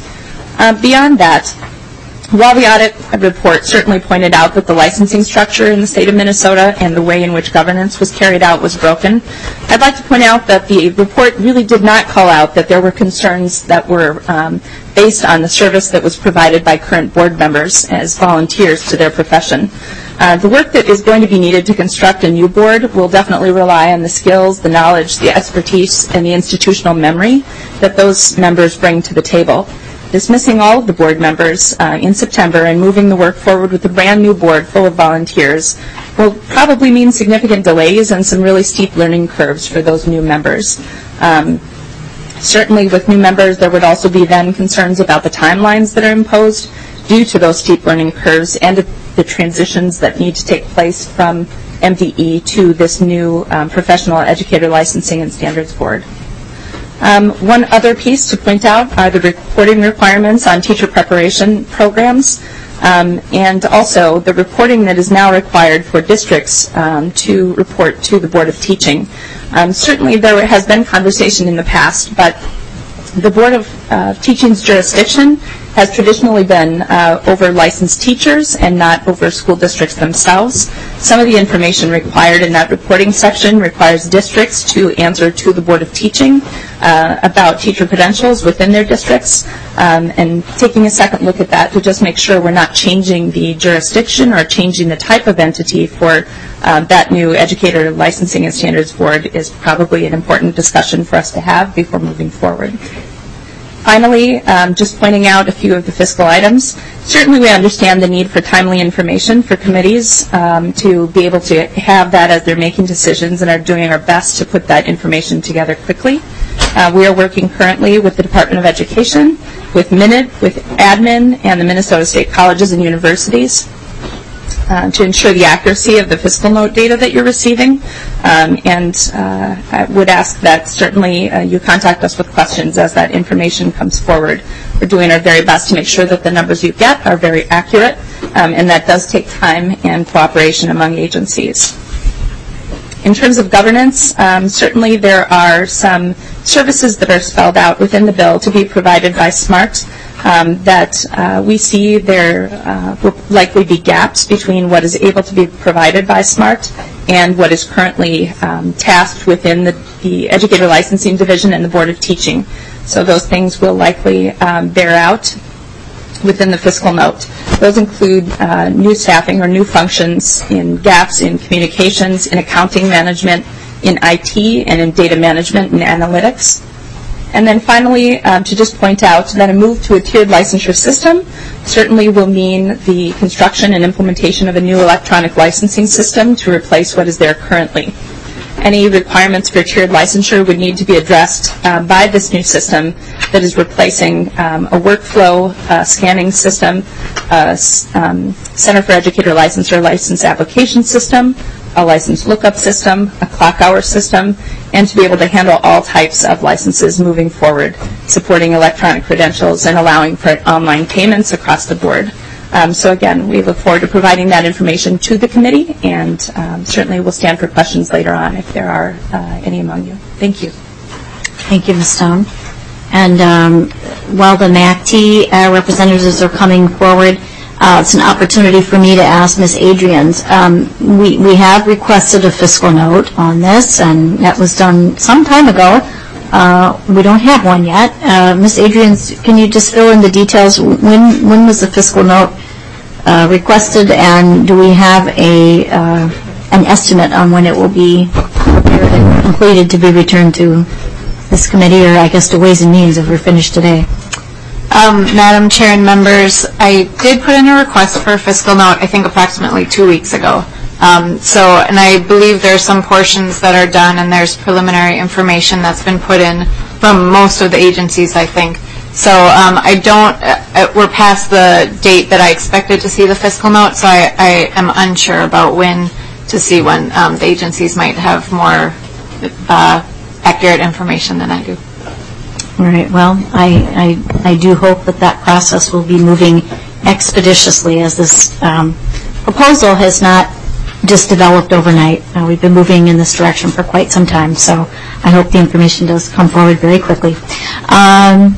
Uh, beyond that, while the audit report certainly pointed out that the licensing structure in the state of Minnesota and the way in which governance was carried out was broken, I'd like to point out that the report really did not call out that there were concerns that were um, based on the service that was provided by current board members as volunteers to their profession. Uh, the work that is going to be needed to construct a new board will definitely rely on the skills, the knowledge, the expertise, and the institutional memory that those members bring to the table. Dismissing all of the board members uh, in September and moving the work forward with a brand new board full of volunteers will probably mean significant delays and some really steep learning curves for those new members. Um, certainly with new members, there would also be then concerns about the timelines that are imposed due to those steep learning curves and the transitions that need to take place from M D E to this new um, professional educator licensing and standards board. Um, one other piece to point out are the reporting requirements on teacher preparation programs um, and also the reporting that is now required for districts um, to report to the Board of Teaching. Um, certainly there has been conversation in the past, but the Board of uh, Teaching's jurisdiction has traditionally been uh, over licensed teachers and not over school districts themselves. Some of the information required in that reporting section requires districts to answer to the Board of Teaching uh, about teacher credentials within their districts, um, and taking a second look at that to just make sure we're not changing the jurisdiction or changing the type of entity for uh, that new Educator Licensing and Standards Board is probably an important discussion for us to have before moving forward. Finally, um, just pointing out a few of the fiscal items. Certainly we understand the need for timely information for committees um, to be able to have that as they're making decisions, and are doing our best to put that information together quickly. Uh, we are working currently with the Department of Education, with MINIT, with admin, and the Minnesota State Colleges and Universities uh, to ensure the accuracy of the fiscal note data that you're receiving. Um, and uh, I would ask that certainly uh, you contact us with questions as that information comes forward. We're doing our very best to make sure that the numbers you get are very accurate, um, and that does take time and cooperation among agencies. In terms of governance, um, certainly there are some services that are spelled out within the bill to be provided by SMART um, that uh, we see there uh, will likely be gaps between what is able to be provided by SMART and what is currently um, tasked within the, the Educator Licensing Division and the Board of Teaching. So those things will likely um, bear out within the fiscal note. Those include uh, new staffing or new functions in gaps in communications, in accounting management, in I T, and in data management and analytics. And then finally, um, to just point out that a move to a tiered licensure system certainly will mean the construction and implementation of a new electronic licensing system to replace what is there currently. Any requirements for tiered licensure would need to be addressed uh, by this new system that is replacing um, a workflow uh, scanning system, a um, Center for Educator Licensure license application system, a license lookup system, a clock hour system, and to be able to handle all types of licenses moving forward, supporting electronic credentials and allowing for online payments across the board. Um, so again, we look forward to providing that information to the committee, and um, certainly we'll stand for questions later on if there are uh, any among you. Thank you. Thank you, Miz Stone. And um, while the M A C T uh, representatives are coming forward, uh, it's an opportunity for me to ask Miz Adrians. Um, we, we have requested a fiscal note on this, and that was done some time ago. Uh, we don't have one yet. Uh, Miz Adrians, can you just fill in the details? When when was the fiscal note uh, requested, and do we have a uh, an estimate on when it will be prepared and completed to be returned to this committee, or I guess to Ways and Means if we're finished today? Um, Madam Chair and members, I did put in a request for a fiscal note, I think approximately two weeks ago. Um, so, and I believe there are some portions that are done, and there's preliminary information that's been put in from most of the agencies, I think. So um, I don't, uh, we're past the date that I expected to see the fiscal note, so I, I am unsure about when to see when um, the agencies might have more uh, accurate information than I do. All right. Well, I, I, I do hope that that process will be moving expeditiously, as this um, proposal has not just developed overnight. Uh, we've been moving in this direction for quite some time, so I hope the information does come forward very quickly. Um,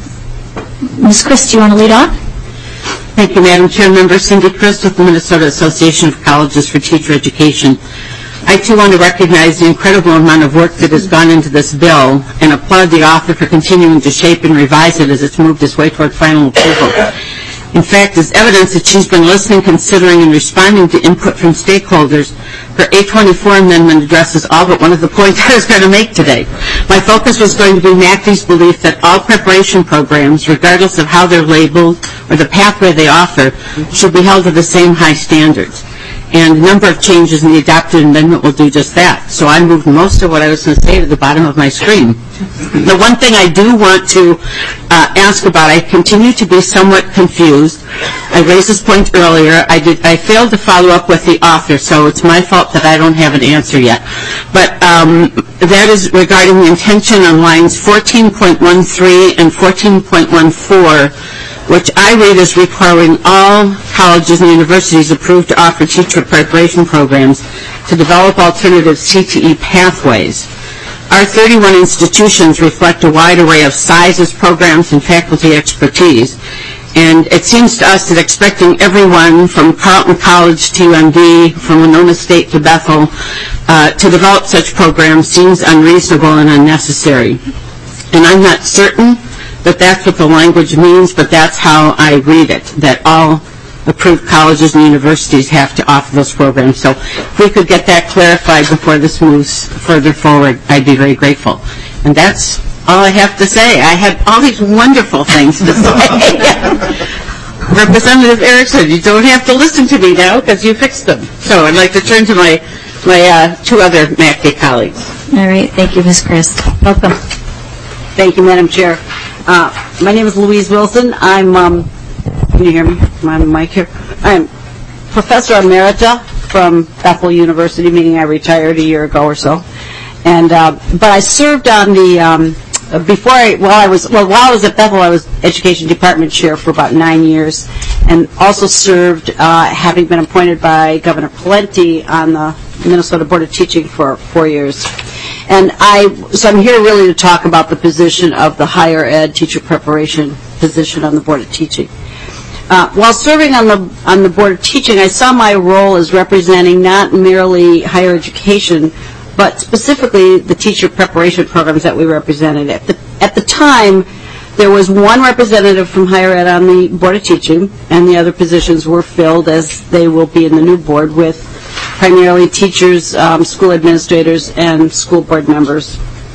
Miz Chris, do you want to lead off? Thank you, Madam Chair. Member Cindy Chris with the Minnesota Association of Colleges for Teacher Education. I, too, want to recognize the incredible amount of work that has gone into this bill and applaud the author for continuing to shape and revise it as it's moved its way toward final approval. In fact, as evidence that she's been listening, considering, and responding to input from stakeholders, her A twenty-four amendment addresses all but one of the points I was going to make today. My focus was going to be M A C T's belief that all preparation programs, regardless of how they're labeled or the pathway they offer, should be held to the same high standards. And a number of changes in the adopted amendment will do just that. So I moved most of what I was going to say to the bottom of my screen. The one thing I do want to uh, ask about, I continue to be somewhat confused. I raised this point earlier. I did. I failed to follow up with the author, so it's my fault that I don't have an answer yet. But um, that is regarding the intention on lines fourteen point one three and fourteen point one four, which I read as requiring all colleges and universities approved to offer teacher preparation programs to develop alternative C T E pathways. Our thirty-one institutions reflect a wide array of sizes, programs, and faculty expertise. And it seems to us that expecting everyone from Carleton College to U M D, from Winona State to Bethel, uh, to develop such programs seems unreasonable and unnecessary. And I'm not certain that that's what the language means, but that's how I read it, that all approved colleges and universities have to offer those programs. So if we could get that clarified before this moves further forward, I'd be very grateful. And that's all I have to say. I had all these wonderful things to say. Representative Erickson, you don't have to listen to me now because you fixed them. So I'd like to turn to my, my uh, two other M A C D colleagues. All right. Thank you, Miz Christ. Welcome. Thank you, Madam Chair. Uh, my name is Louise Wilson. I'm, um, can you hear me? Am I on the mic here? I'm Professor Emerita from Bethel University, meaning I retired a year ago or so. And, uh, but I served on the, um, before I, while I was, well, while I was at Bethel, I was Education Department Chair for about nine years, and also served, uh, having been appointed by Governor Pawlenty on the Minnesota Board of Teaching for four years. And I, so I'm here really to talk about the position of the higher ed teacher preparation position on the Board of Teaching. Uh, while serving on the on the Board of Teaching, I saw my role as representing not merely higher education, but specifically the teacher preparation programs that we represented. At the, at the time, there was one representative from higher ed on the Board of Teaching, and the other positions were filled, as they will be in the new board, with primarily teachers, um, school administrators, and school board members.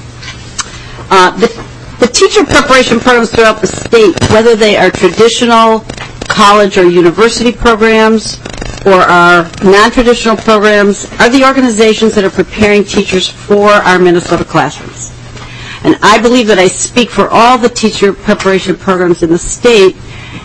Uh, the, the teacher preparation programs throughout the state, whether they are traditional college or university programs or are non-traditional programs, are the organizations that are preparing teachers for our Minnesota classrooms. And I believe that I speak for all the teacher preparation programs in the state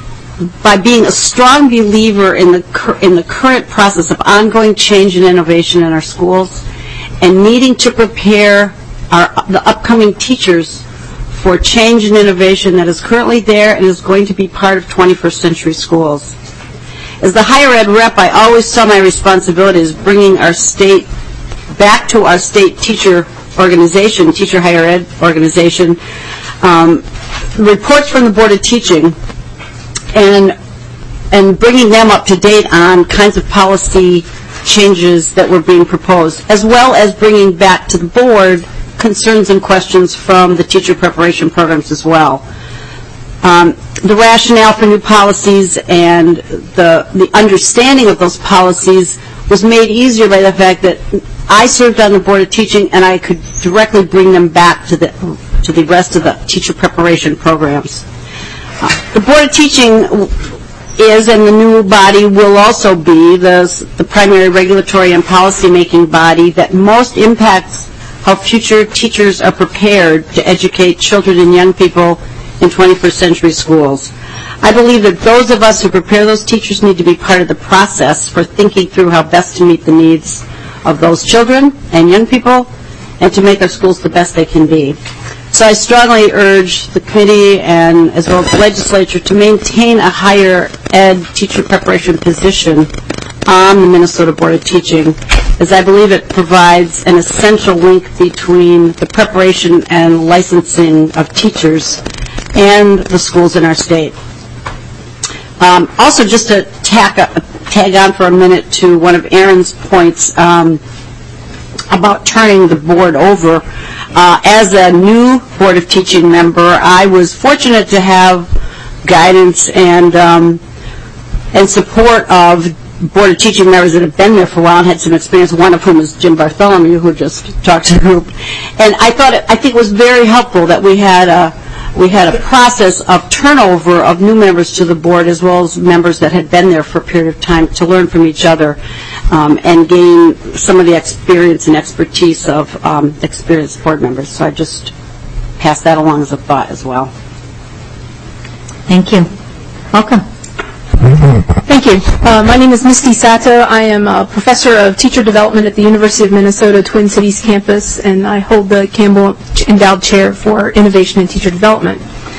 by being a strong believer in the in the current process of ongoing change and innovation in our schools, and needing to prepare our the upcoming teachers for change and innovation that is currently there and is going to be part of twenty-first century schools. As the higher ed rep, I always saw my responsibility as bringing our state back to our state teacher organization, teacher higher ed organization, um, reports from the Board of Teaching, and and bringing them up to date on kinds of policy changes that were being proposed, as well as bringing back to the board concerns and questions from the teacher preparation programs as well. Um, the rationale for new policies and the the understanding of those policies was made easier by the fact that I served on the Board of Teaching, and I could directly bring them back to the to the rest of the teacher preparation programs. Uh, the Board of Teaching is, and the new body will also be, the, the primary regulatory and policy-making body that most impacts how future teachers are prepared to educate children and young people in twenty-first century schools. I believe that those of us who prepare those teachers need to be part of the process for thinking through how best to meet the needs of those children and young people and to make our schools the best they can be. So I strongly urge the committee and as well as the legislature to maintain a higher ed teacher preparation position on the Minnesota Board of Teaching, as I believe it provides an essential link between the preparation and licensing of teachers and the schools in our state. Um, also, just to tack, uh, tag on for a minute to one of Aaron's points um, about turning the board over. Uh, as a new Board of Teaching member, I was fortunate to have guidance and um, and support of Board of Teaching members that have been there for a while and had some experience, one of whom is Jim Bartholomew, who just talked to the group. And I thought it, I think it was very helpful that we had a we had a process of turnover of new members to the board, as well as members that had been there for a period of time, to learn from each other um, and gain some of the experience and expertise of um, experienced board members. So I just pass that along as a thought as well. Thank you. Welcome. Thank you. Uh, my name is Misty Sato. I am a professor of teacher development at the University of Minnesota Twin Cities campus, and I hold the Campbell Endowed Chair for Innovation and Teacher Development.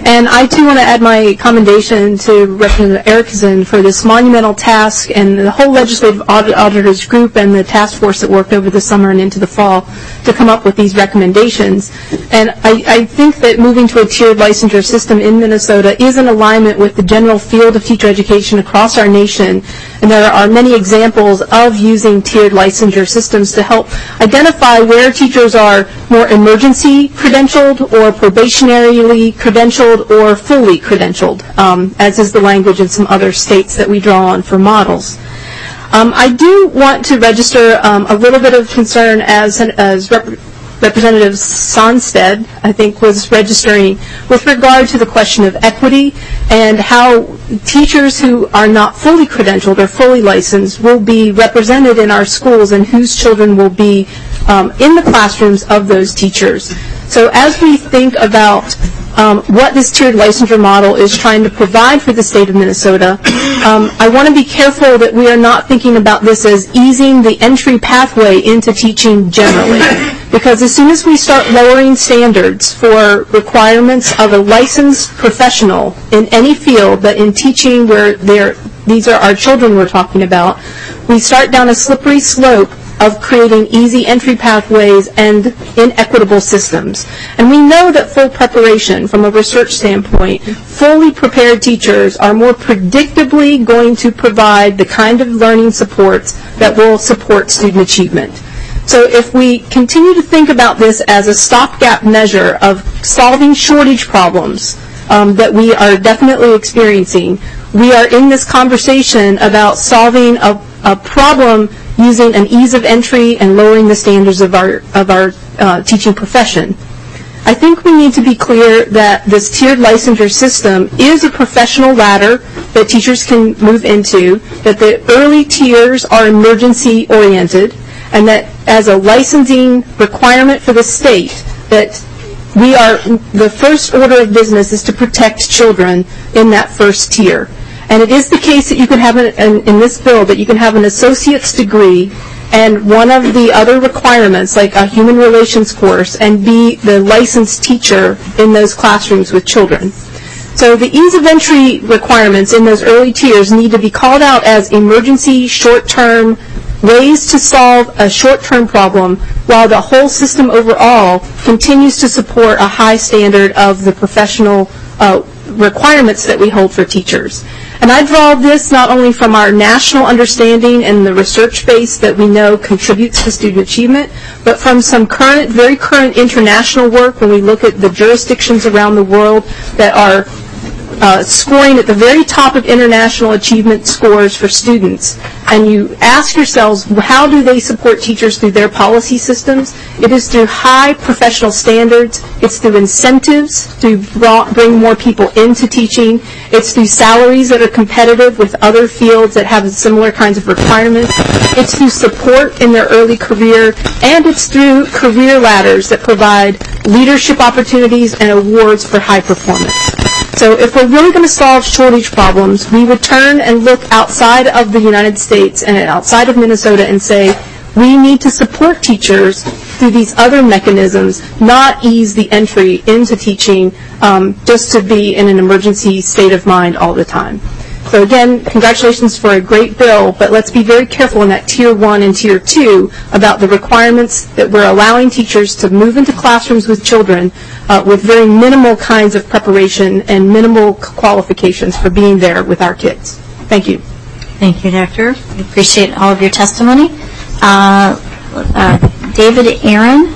And I, too, want to add my commendation to Representative Erickson for this monumental task and the whole legislative auditors group and the task force that worked over the summer and into the fall to come up with these recommendations. And I, I think that moving to a tiered licensure system in Minnesota is in alignment with the general field of teacher education across our nation. And there are many examples of using tiered licensure systems to help identify where teachers are more emergency credentialed or probationarily credentialed or fully credentialed, um, as is the language in some other states that we draw on for models. Um, I do want to register um, a little bit of concern as, as Rep Representative Sonstad, I think, was registering with regard to the question of equity and how teachers who are not fully credentialed or fully licensed will be represented in our schools and whose children will be um, in the classrooms of those teachers. So as we think about um, what this tiered licensure model is trying to provide for the state of Minnesota, um, I want to be careful that we are not thinking about this as easing the entry pathway into teaching generally. Because as soon as we start lowering standards for requirements of a licensed professional in any field, but in teaching where they're, these are our children we're talking about, we start down a slippery slope of creating easy entry pathways and inequitable systems. And we know that full preparation from a research standpoint, fully prepared teachers are more predictably going to provide the kind of learning supports that will support student achievement. So if we continue to think about this as a stopgap measure of solving shortage problems um, that we are definitely experiencing, we are in this conversation about solving a, a problem using an ease of entry and lowering the standards of our, of our uh, teaching profession. I think we need to be clear that this tiered licensure system is a professional ladder that teachers can move into, that the early tiers are emergency oriented, and that as a licensing requirement for the state, that we are, the first order of business is to protect children in that first tier. And it is the case that you can have, an, an, in this bill, that you can have an associate's degree and one of the other requirements, like a human relations course, and be the licensed teacher in those classrooms with children. So the ease of entry requirements in those early tiers need to be called out as emergency, short-term, ways to solve a short-term problem, while the whole system overall continues to support a high standard of the professional uh, requirements that we hold for teachers. And I draw this not only from our national understanding and the research base that we know contributes to student achievement, but from some current, very current international work when we look at the jurisdictions around the world that are Uh, scoring at the very top of international achievement scores for students, and you ask yourselves, how do they support teachers through their policy systems? It is through high professional standards. It's through incentives to bring more people into teaching. It's through salaries that are competitive with other fields that have similar kinds of requirements. It's through support in their early career, and it's through career ladders that provide leadership opportunities and awards for high performance. So if we're really going to solve shortage problems, we would turn and look outside of the United States and outside of Minnesota and say, we need to support teachers through these other mechanisms, not ease the entry into teaching um, just to be in an emergency state of mind all the time. So again, congratulations for a great bill, but let's be very careful in that tier one and tier two about the requirements that we're allowing teachers to move into classrooms with children uh, with very minimal kinds of preparation and minimal qualifications for being there with our kids. Thank you. Thank you, Doctor. We appreciate all of your testimony. Uh, uh, David Aaron,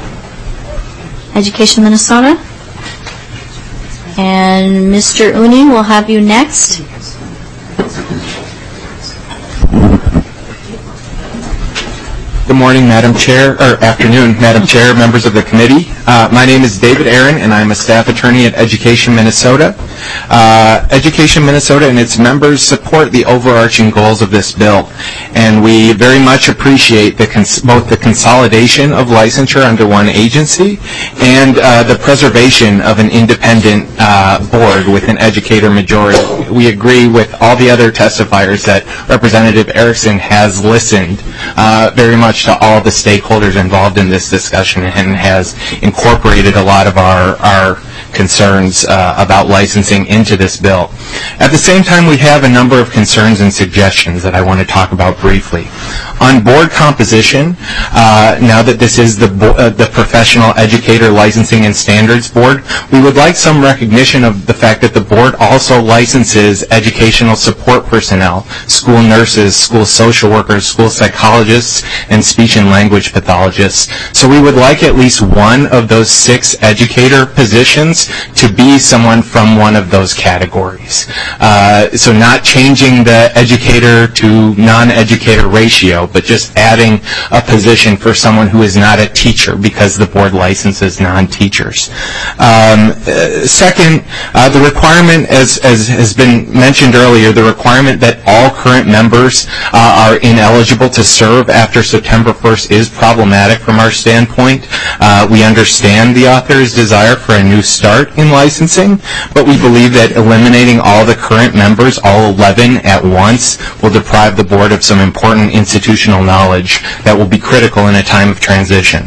Education Minnesota. And Mister Uni, we'll have you next. Good morning, Madam Chair, or afternoon, Madam Chair, members of the committee. Uh, my name is David Aaron, and I'm a staff attorney at Education Minnesota. Uh, Education Minnesota and its members support the overarching goals of this bill, and we very much appreciate the cons- both the consolidation of licensure under one agency and uh, the preservation of an independent uh, board with an educator majority. We agree with all the other testifiers that Representative Erickson has listened uh, very much to all the stakeholders involved in this discussion and has incorporated a lot of our, our concerns uh, about licensing into this bill. At the same time, we have a number of concerns and suggestions that I want to talk about briefly. On board composition, uh, now that this is the, bo- uh, the Professional Educator Licensing and Standards Board, we would like some recognition of the fact that the board also licenses educational support personnel, school nurses, school social workers, school psychologists, and speech and language pathologists. So we would like at least one of those six educator positions to be someone from one of those categories. Uh, so not changing the educator to non-educator ratio, but just adding a position for someone who is not a teacher because the board licenses non-teachers. Um, uh, second, uh, the requirement, as, as has been mentioned earlier, the requirement that all current members uh, are ineligible to serve after September first is problematic from our standpoint. Uh, we understand the author's desire for a new start in licensing, but we believe that eliminating all the current members, all eleven at once, will deprive the board of some important institutional knowledge that will be critical in a time of transition.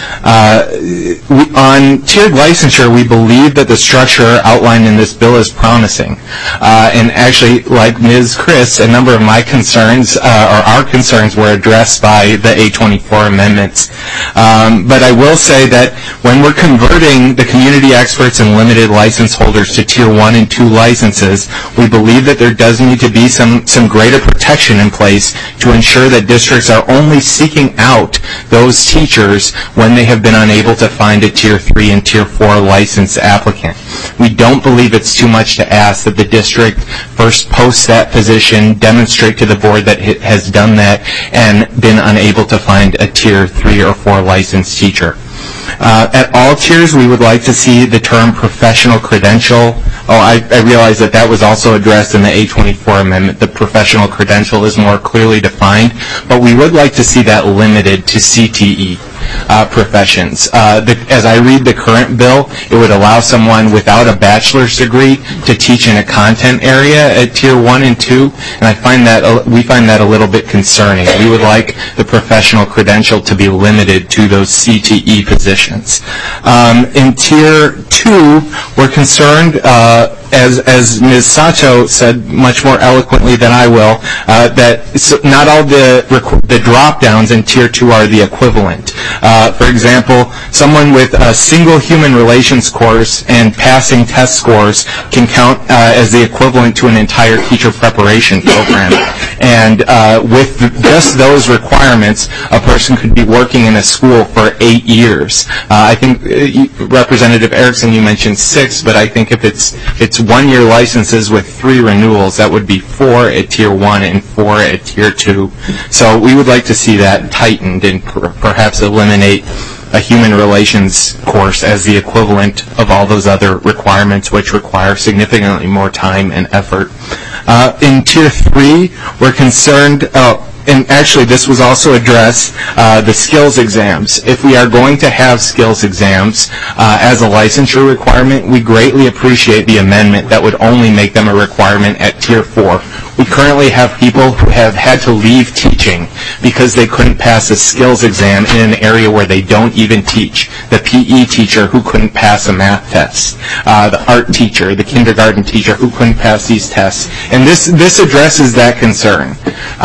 Uh, we, on tiered licensure, we believe that the structure outlined in this bill is promising. Uh, and actually, like Miz Chris, a number of my concerns, uh, or our concerns, were addressed by the A twenty-four amendments. Um, but I will say that when we're converting the community experts and limited license holders to tier one and two licenses, we believe that there does need to be some, some greater protection in place to ensure that districts are only seeking out those teachers when they have been unable to find a tier three and tier four license applicant. We don't believe it's too much to ask that the district first post that position, demonstrate to the board that it has done that, and been unable to find a tier three or four licensed teacher. Uh, at all tiers, we would like to see the term professional credential. Oh, I, I realize that that was also addressed in the A twenty-four amendment. The professional credential is more clearly defined, but we would like to see that limited to C T E. Uh, professions. Uh, the, as I read the current bill, it would allow someone without a bachelor's degree to teach in a content area at tier one and two, and I find that uh, we find that a little bit concerning. We would like the professional credential to be limited to those C T E positions. Um, in tier two, we're concerned, uh, as as Miz Sato said much more eloquently than I will, uh, that not all the the drop downs in tier two are the equivalent. Uh, for example, someone with a single human relations course and passing test scores can count uh, as the equivalent to an entire teacher preparation program. And uh, with just those requirements, a person could be working in a school for eight years. Uh, I think uh, Representative Erickson, you mentioned six, but I think if it's it's one-year licenses with three renewals, that would be four at tier one and four at tier two. So we would like to see that tightened and per- perhaps eliminate a human relations course as the equivalent of all those other requirements, which require significantly more time and effort. Uh, in tier three, we're concerned, uh, and actually this was also addressed, uh, the skills exams. If we are going to have skills exams uh, as a licensure requirement, we greatly appreciate the amendment that would only make them a requirement at tier four. We currently have people who have had to leave teaching because they couldn't pass a skills exam in an area where they don't even teach. The P E teacher who couldn't pass a math test, uh, the art teacher, the kindergarten teacher who couldn't pass these tests. And this, this addresses that concern.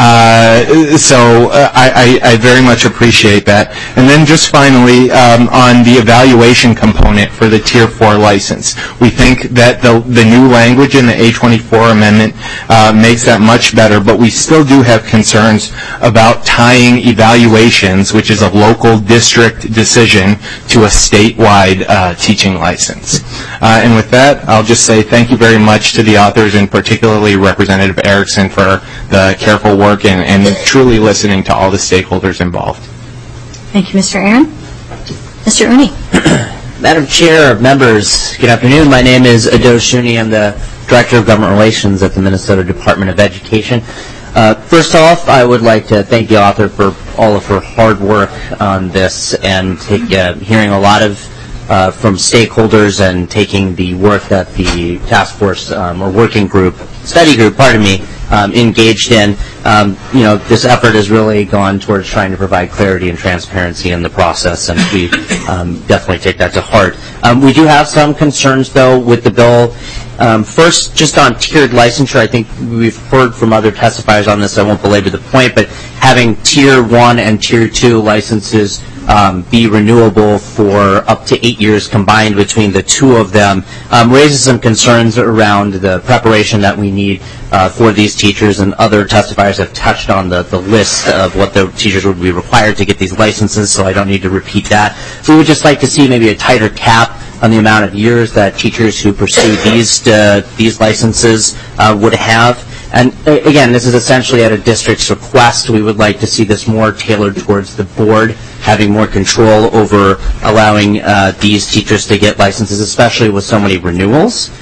Uh, so uh, I, I, I very much appreciate that. And then just finally, um, on the evaluation component for the tier four license, we think that the, the new language in the A twenty-four amendment uh, makes that much better, but we still do have concerns about tying evaluations, which is a local district decision, to a statewide uh, teaching license. Uh, and with that, I'll just say thank you very much to the authors, and particularly Representative Erickson, for the careful work and, and truly listening to all the stakeholders involved. Thank you, Mister Aaron. Mister Uni. Madam Chair, members, good afternoon. My name is Ado Shuni. I'm the Director of Government Relations at the Minnesota Department of Education. Uh, first off, I would like to thank the author for all of her hard work on this and take, uh, hearing a lot of uh, from stakeholders and taking the work that the task force um, or working group, study group, pardon me, um, engaged in. Um, you know, this effort has really gone towards trying to provide clarity and transparency in the process, and we um, definitely take that to heart. Um, we do have some concerns, though, with the bill. Um, first, just on tiered licensure, I think we've heard from other testifiers on this. I won't belabor the point, but having Tier one and Tier two licenses um, be renewable for up to eight years combined between the two of them um, raises some concerns around the preparation that we need uh, for these teachers, and other testifiers have touched on the, the list of what the teachers would be required to get these licenses, so I don't need to repeat that. So we would just like to see maybe a tighter cap on the amount of years that teachers who pursue these uh, these licenses uh, would have. And uh, again, this is essentially at a district's request. We would like to see this more tailored towards the board, having more control over allowing uh, these teachers to get licenses, especially with so many renewals.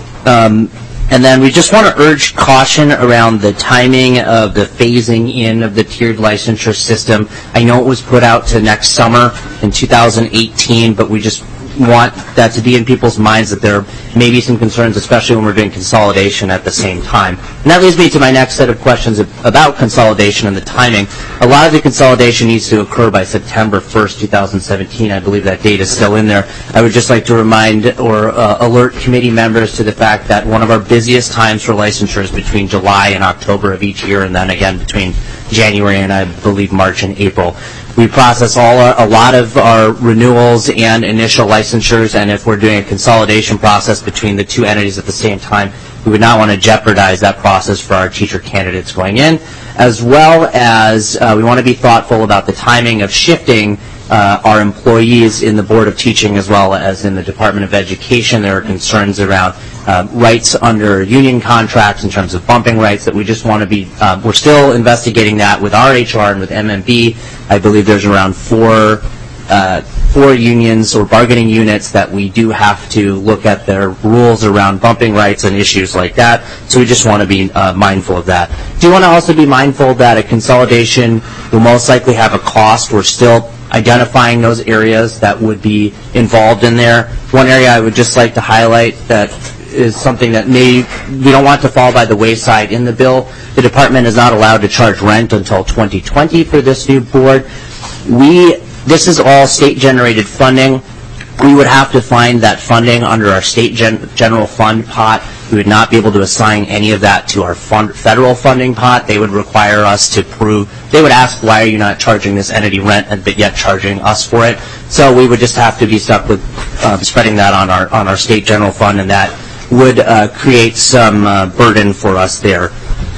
Um, and then we just want to urge caution around the timing of the phasing in of the tiered licensure system. I know it was put out to next summer in two thousand eighteen, but we just want that to be in people's minds that there may be some concerns, especially when we're doing consolidation at the same time. And that leads me to my next set of questions about consolidation and the timing. A lot of the consolidation needs to occur by September first, two thousand seventeen. I believe that date is still in there. I would just like to remind or uh, alert committee members to the fact that one of our busiest times for licensure is between July and October of each year, and then again between January and I believe March and April. We process all our, a lot of our renewals and initial licensures, and if we're doing a consolidation process between the two entities at the same time, we would not want to jeopardize that process for our teacher candidates going in, as well as uh, we want to be thoughtful about the timing of shifting uh, our employees in the Board of Teaching as well as in the Department of Education. There are concerns around uh, rights under union contracts in terms of bumping rights that we just want to be, uh, we're still investigating that with our H R and with M M B. I believe there's around four uh, four unions or bargaining units that we do have to look at their rules around bumping rights and issues like that. So we just want to be uh, mindful of that. Do you want to also be mindful that a consolidation will most likely have a cost? We're still identifying those areas that would be involved in there. One area I would just like to highlight that is something that may we don't want to fall by the wayside in the bill. The department is not allowed to charge rent until twenty twenty for this new board. We this is all state-generated funding. We would have to find that funding under our state gen, general fund pot. We would not be able to assign any of that to our fund, federal funding pot. They would require us to prove, they would ask, why are you not charging this entity rent but yet charging us for it? So we would just have to be stuck with um, spreading that on our, on our state general fund, and that would uh, create some uh, burden for us there.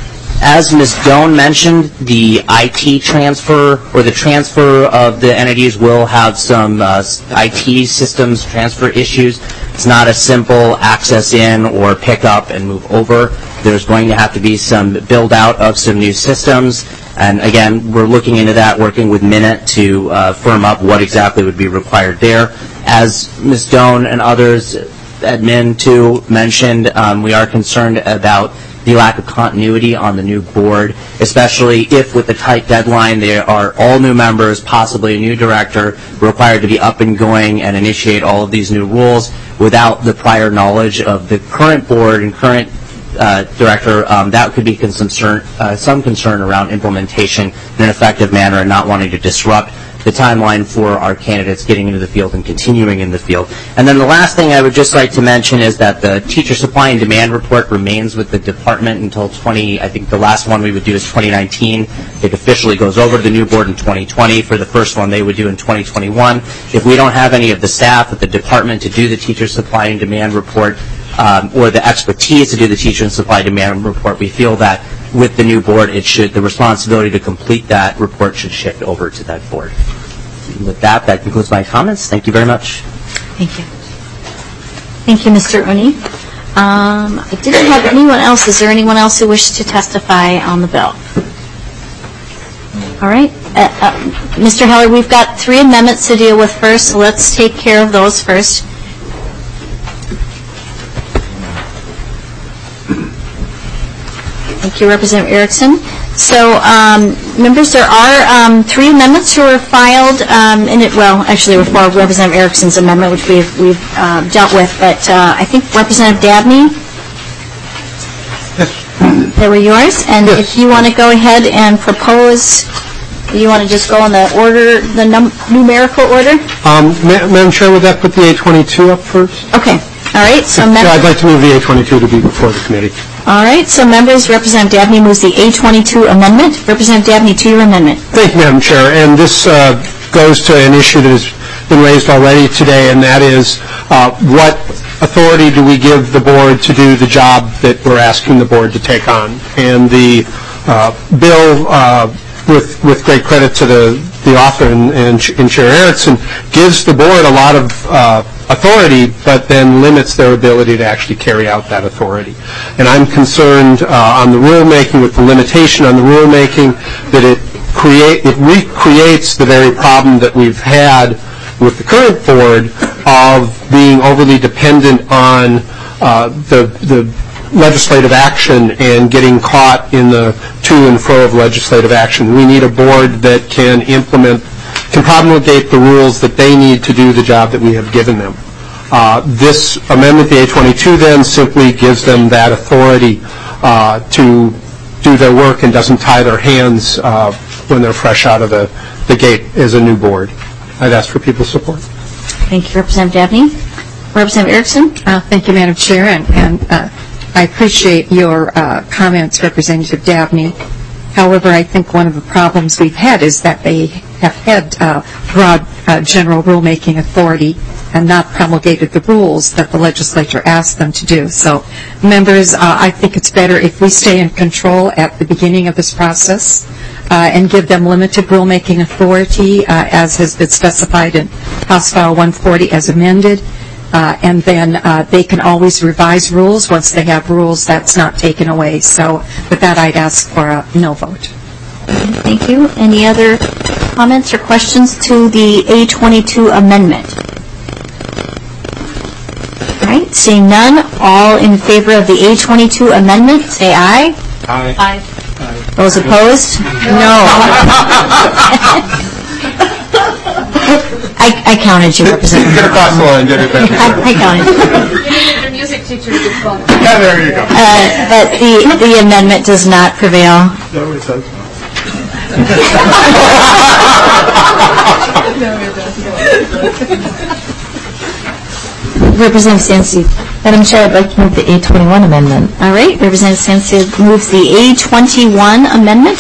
As Miz Doan mentioned, the I T transfer or the transfer of the entities will have some uh, I T systems transfer issues. It's not a simple access in or pick up and move over. There's going to have to be some build out of some new systems. And again, we're looking into that, working with Minute to uh, firm up what exactly would be required there. As Miz Doan and others, admin too, mentioned, um, we are concerned about the lack of continuity on the new board, especially if with the tight deadline there are all new members, possibly a new director, required to be up and going and initiate all of these new rules without the prior knowledge of the current board and current uh, director. Um, that could be concern, uh, some concern around implementation in an effective manner and not wanting to disrupt the timeline for our candidates getting into the field and continuing in the field. And then the last thing I would just like to mention is that the teacher supply and demand report remains with the department until twenty, I think the last one we would do is twenty nineteen. It officially goes over to the new board in twenty twenty. For the first one they would do in twenty twenty-one. If we don't have any of the staff at the department to do the teacher supply and demand report, um, or the expertise to do the teacher and supply demand report, we feel that with the new board, it should, the responsibility to complete that report should shift over to that board. And with that, that concludes my comments. Thank you very much. Thank you. Thank you, Mister Uni. Um, I didn't have anyone else. Is there anyone else who wished to testify on the bill? All right. Uh, uh, Mister Heller, we've got three amendments to deal with first, so let's take care of those first. Thank you, Representative Erickson. So, um, members, there are um, three amendments who were filed, um, in it. Well, actually, there were four. Representative Erickson's amendment, which we've we've uh, dealt with, but uh, I think Representative Dabney. Yes, They were yours, and if you want to go ahead and propose, you want to just go in the order, the num- numerical order? Um, Ma- Madam Chair, would that put the A twenty-two up first? Okay. All right. So Yeah, members. I'd like to move the A twenty-two to be before the committee. All right. So members, Representative Dabney moves the A twenty-two amendment. Representative Dabney, to your amendment. Thank you, Madam Chair. And this uh, goes to an issue that has been raised already today, and that is uh, what authority do we give the board to do the job that we're asking the board to take on? And the uh, bill, uh, with with great credit to the, the author and, and, and Chair Erickson, gives the board a lot of uh, authority, but then limits their ability to actually carry out that authority. And I'm concerned uh, on the rulemaking, with the limitation on the rulemaking, that it create it recreates the very problem that we've had with the current board of being overly dependent on uh, the the legislative action and getting caught in the to and fro of legislative action. We need a board that can implement, can promulgate the rules that they need to do the job that we have given them. Uh, this amendment, the A twenty-two, then simply gives them that authority uh, to do their work and doesn't tie their hands uh, when they're fresh out of the, the gate as a new board. I'd ask for people's support. Thank you, Representative Dabney. Representative Erickson. Uh, thank you, Madam Chair, and, and uh, I appreciate your uh, comments, Representative Dabney. However, I think one of the problems we've had is that they have had uh, broad uh, general rulemaking authority and not promulgated the rules that the legislature asked them to do. So, members, uh, I think it's better if we stay in control at the beginning of this process uh, and give them limited rulemaking authority uh, as has been specified in House File one forty as amended. Uh, and then uh, they can always revise rules once they have rules. That's not taken away. So with that, I'd ask for a no vote. Thank you. Any other comments or questions to the A twenty-two amendment? All right. Seeing none, all in favor of the A twenty-two amendment, say aye. Aye. Aye. Those opposed? No. I, I counted you, Representative. Get across the line, get it back. I, I counted. The music teacher is fun. Yeah, there you go. Uh, but the, the amendment does not prevail. No, it does not. Representative Sansi. Madam Chair, I'd like to move the A twenty-one amendment. All right. Representative Sansi moves the A twenty-one amendment.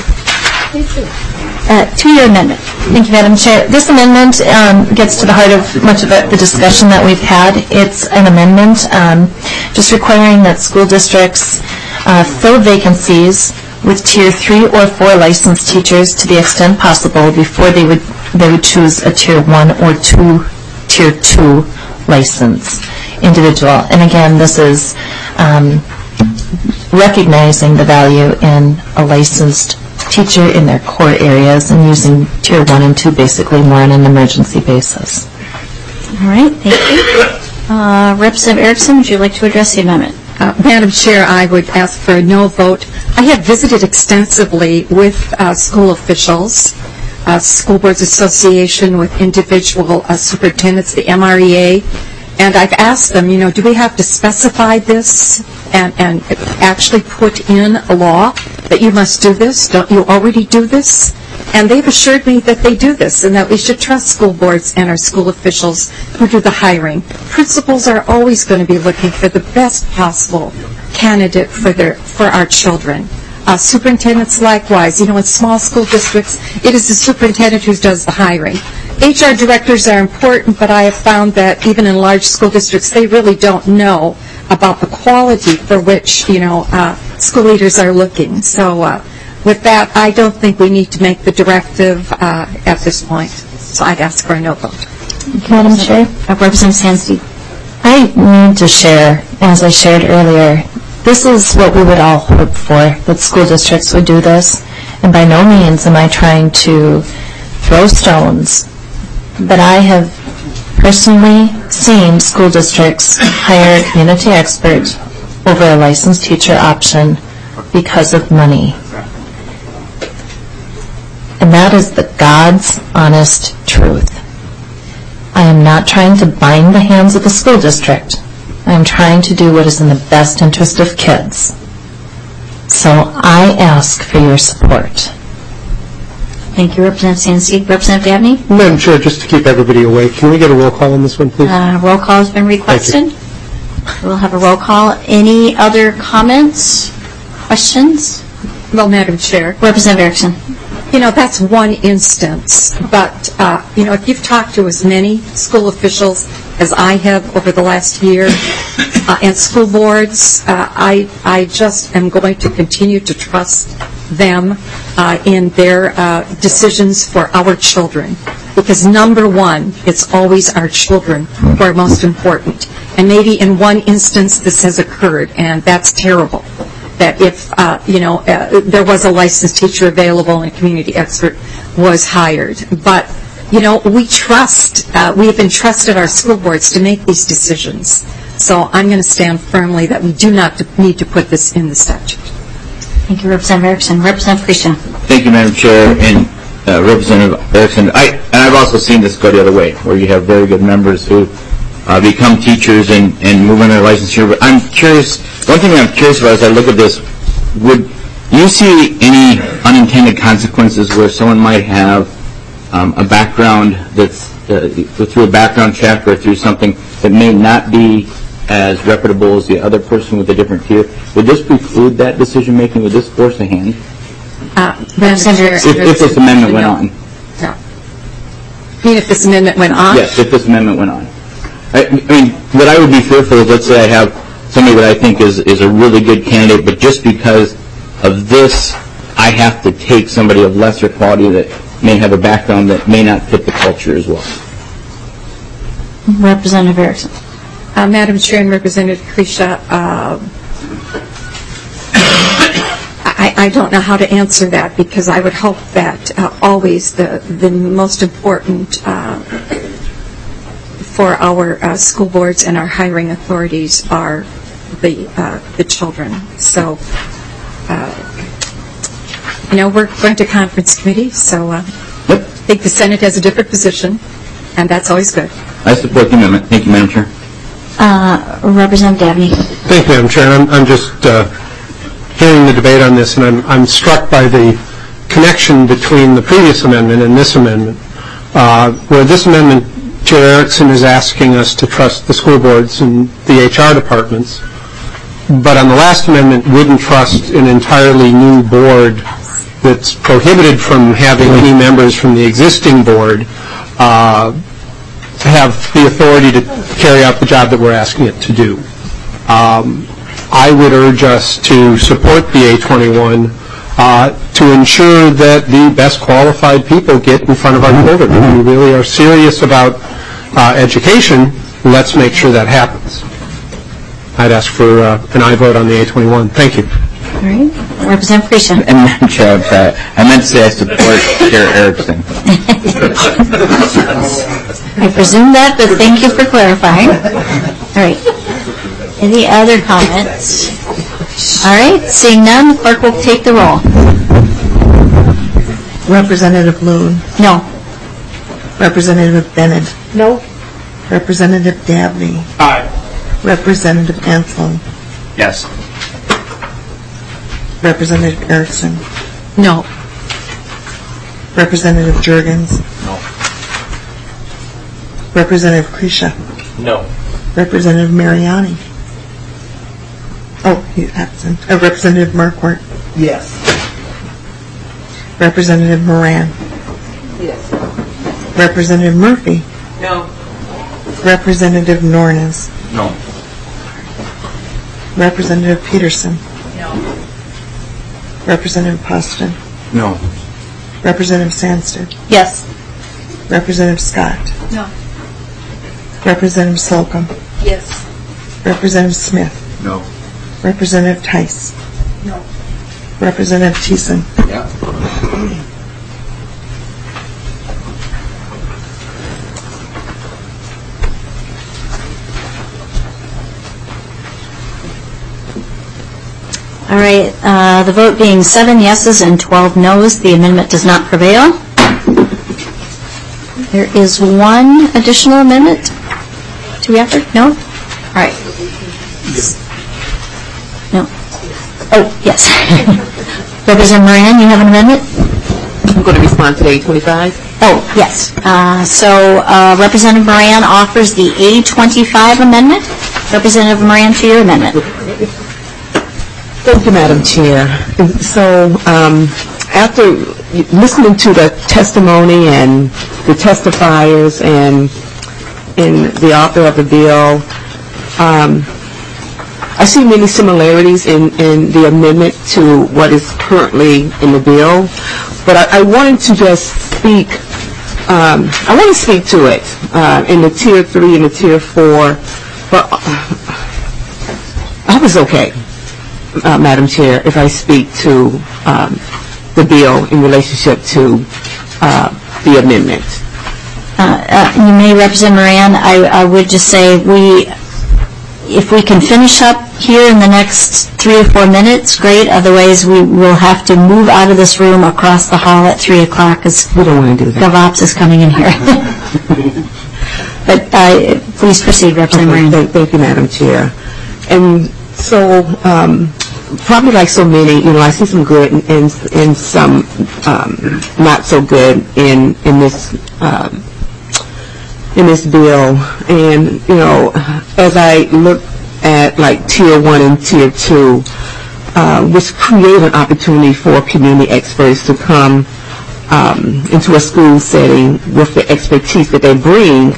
Uh, to your amendment. Thank you, Madam Chair. This amendment um, gets to the heart of much of the, the discussion that we've had. It's an amendment um, just requiring that school districts uh, fill vacancies with Tier three or four licensed teachers to the extent possible before they would they would choose a Tier one or two Tier two license individual. And again, this is um, recognizing the value in a licensed teacher in their core areas and using Tier one and two basically more on an emergency basis. All right, thank you. Uh, Representative Erickson, would you like to address the amendment? Uh, Madam Chair, I would ask for a no vote. I have visited extensively with uh, school officials, uh, School Boards Association, with individual uh, superintendents, the M R E A, and I've asked them, you know, do we have to specify this and, and actually put in a law that you must do this? Don't you already do this? And they've assured me that they do this and that we should trust school boards and our school officials who do the hiring. Principals are always going to be looking for the best possible candidate for their for our children. Uh, superintendents likewise. You know, in small school districts, it is the superintendent who does the hiring. H R directors are important, but I have found that even in large school districts, they really don't know about the quality for which, you know, uh, school leaders are looking. So uh, with that, I don't think we need to make the directive uh, at this point. So I'd ask for a no vote. Madam Chair? Uh, Representative Sansi. I need to share, as I shared earlier, this is what we would all hope for, that school districts would do this. And by no means am I trying to throw stones, but I have personally seen school districts hire a community expert over a licensed teacher option because of money. And that is the God's honest truth. I am not trying to bind the hands of the school district. I am trying to do what is in the best interest of kids. So I ask for your support. Thank you, Representative Sansig. Representative Dabney? Madam Chair, just to keep everybody awake, can we get a roll call on this one, please? Uh, roll call has been requested. We'll have a roll call. Any other comments, questions? Well, Madam Chair. Representative Erickson. You know, that's one instance, but, uh, you know, if you've talked to as many school officials as I have over the last year uh, and school boards, uh, I, I just am going to continue to trust them uh, in their uh, decisions for our children. Because number one, it's always our children who are most important. And maybe in one instance this has occurred, and that's terrible. That if, uh, you know, uh, there was a licensed teacher available and a community expert was hired. But, you know, we trust, uh, we have entrusted our school boards to make these decisions. So I'm going to stand firmly that we do not need to put this in the statute. Thank you, Representative Erickson. Representative Krisha. Thank you, Madam Chair. And uh, Representative Erickson, I, and I've also seen this go the other way, where you have very good members who Uh, become teachers and, and move on their licensure. But I'm curious, one thing I'm curious about as I look at this, would you see any unintended consequences where someone might have um, a background that's, uh, through a background check or through something that may not be as reputable as the other person with a different tier? Would this preclude that decision making? Would this force a hand? Uh, if, if this amendment went on. No. You mean if this amendment went on? Yes, if this amendment went on. I, I mean, what I would be fearful is, let's say I have somebody that I think is, is a really good candidate, but just because of this, I have to take somebody of lesser quality that may have a background that may not fit the culture as well. Representative Erickson. Uh, Madam Chair and Representative Krisha, uh, I, I don't know how to answer that, because I would hope that uh, always the, the most important uh, for our uh, school boards and our hiring authorities are the uh, the children. So, uh, you know, we're going to conference committee, so uh, I think the Senate has a different position, and that's always good. I support the amendment. Thank you, Madam Chair. Uh, Representative Dabney. Thank you, Madam Chair. I'm, I'm just uh, hearing the debate on this, and I'm, I'm struck by the connection between the previous amendment and this amendment, uh, where this amendment, Chair Erickson is asking us to trust the school boards and the H R departments, but on the last amendment wouldn't trust an entirely new board that's prohibited from having any members from the existing board uh, to have the authority to carry out the job that we're asking it to do. Um, I would urge us to support the A twenty-one uh, to ensure that the best qualified people get in front of our children. If we really are serious about uh, education, let's make sure that happens. I'd ask for uh, an aye vote on the A twenty-one. Thank you. All right. Representative Krisha. And Madam Chair, I'm sorry. I meant to say I support Chair Erickson. I presume that, but thank you for clarifying. All right. Any other comments? All right. Seeing none, the clerk will take the roll. Representative Loon. No. Representative Bennett. No. Representative Dabney. Aye. Representative Anselm. Yes. Representative Erickson. No. Representative Jurgens. No. Representative Krisha. No. Representative Mariani. Oh, he's absent. Uh, Representative Marquardt. Yes. Representative Moran. Yes. Representative Murphy. No. Representative Nornes. No. Representative Peterson. No. Representative Poston. No. Representative Sandstead. Yes. Representative Scott. No. Representative Slocum. Yes. Representative Smith. No. Representative Tice. No. Representative Thiessen. Yeah. All right. Uh, the vote being seven yeses and twelve noes, the amendment does not prevail. There is one additional amendment. Do we have to? No? All right. No. Oh, yes. Representative Moran, you have an amendment? I'm going to respond to A twenty-five. Oh, yes. Uh, so uh, Representative Moran offers the A twenty-five amendment. Representative Moran, to your amendment. Thank you, Madam Chair. So um, after listening to the testimony and the testifiers and, and the author of the bill, um, I see many similarities in, in the amendment to what is currently in the bill, but I, I wanted to just speak, um, I want to speak to it uh, in the tier three and the tier four, but uh, I was okay, uh, Madam Chair, if I speak to um, the bill in relationship to uh, the amendment. Uh, uh, you may, Representative Moran. I, I would just say we, if we can finish up here in the next three or four minutes, great. Otherwise, we will have to move out of this room across the hall at three o'clock because we don't want to do that. GovOps is coming in here. But uh, please proceed, Representative Okay, Moran. thank, thank you, Madam Chair. And so, um, probably like so many, you know, I see some good and, and, and some um, not so good in in this um, in this bill. And you know, as I look at like tier one and tier two, uh, which create an opportunity for community experts to come um, into a school setting with the expertise that they bring.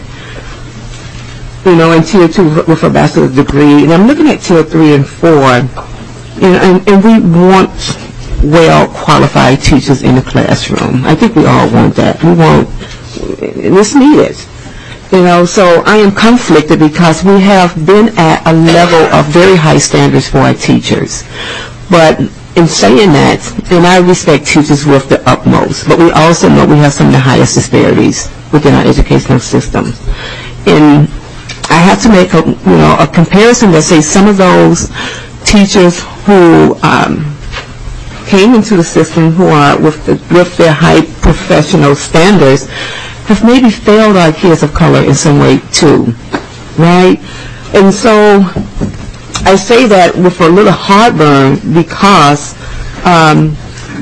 You know, in tier two with a bachelor's degree, and I'm looking at tier three and four, you know, and, and we want well-qualified teachers in the classroom. I think we all want that. We want, and it's needed. You know, so I am conflicted because we have been at a level of very high standards for our teachers. But in saying that, and I respect teachers with the utmost, but we also know we have some of the highest disparities within our educational system. And I have to make a, you know, a comparison that says some of those teachers who um, came into the system who are with, the, with their high professional standards have maybe failed our kids of color in some way too, right? And so I say that with a little heartburn because um,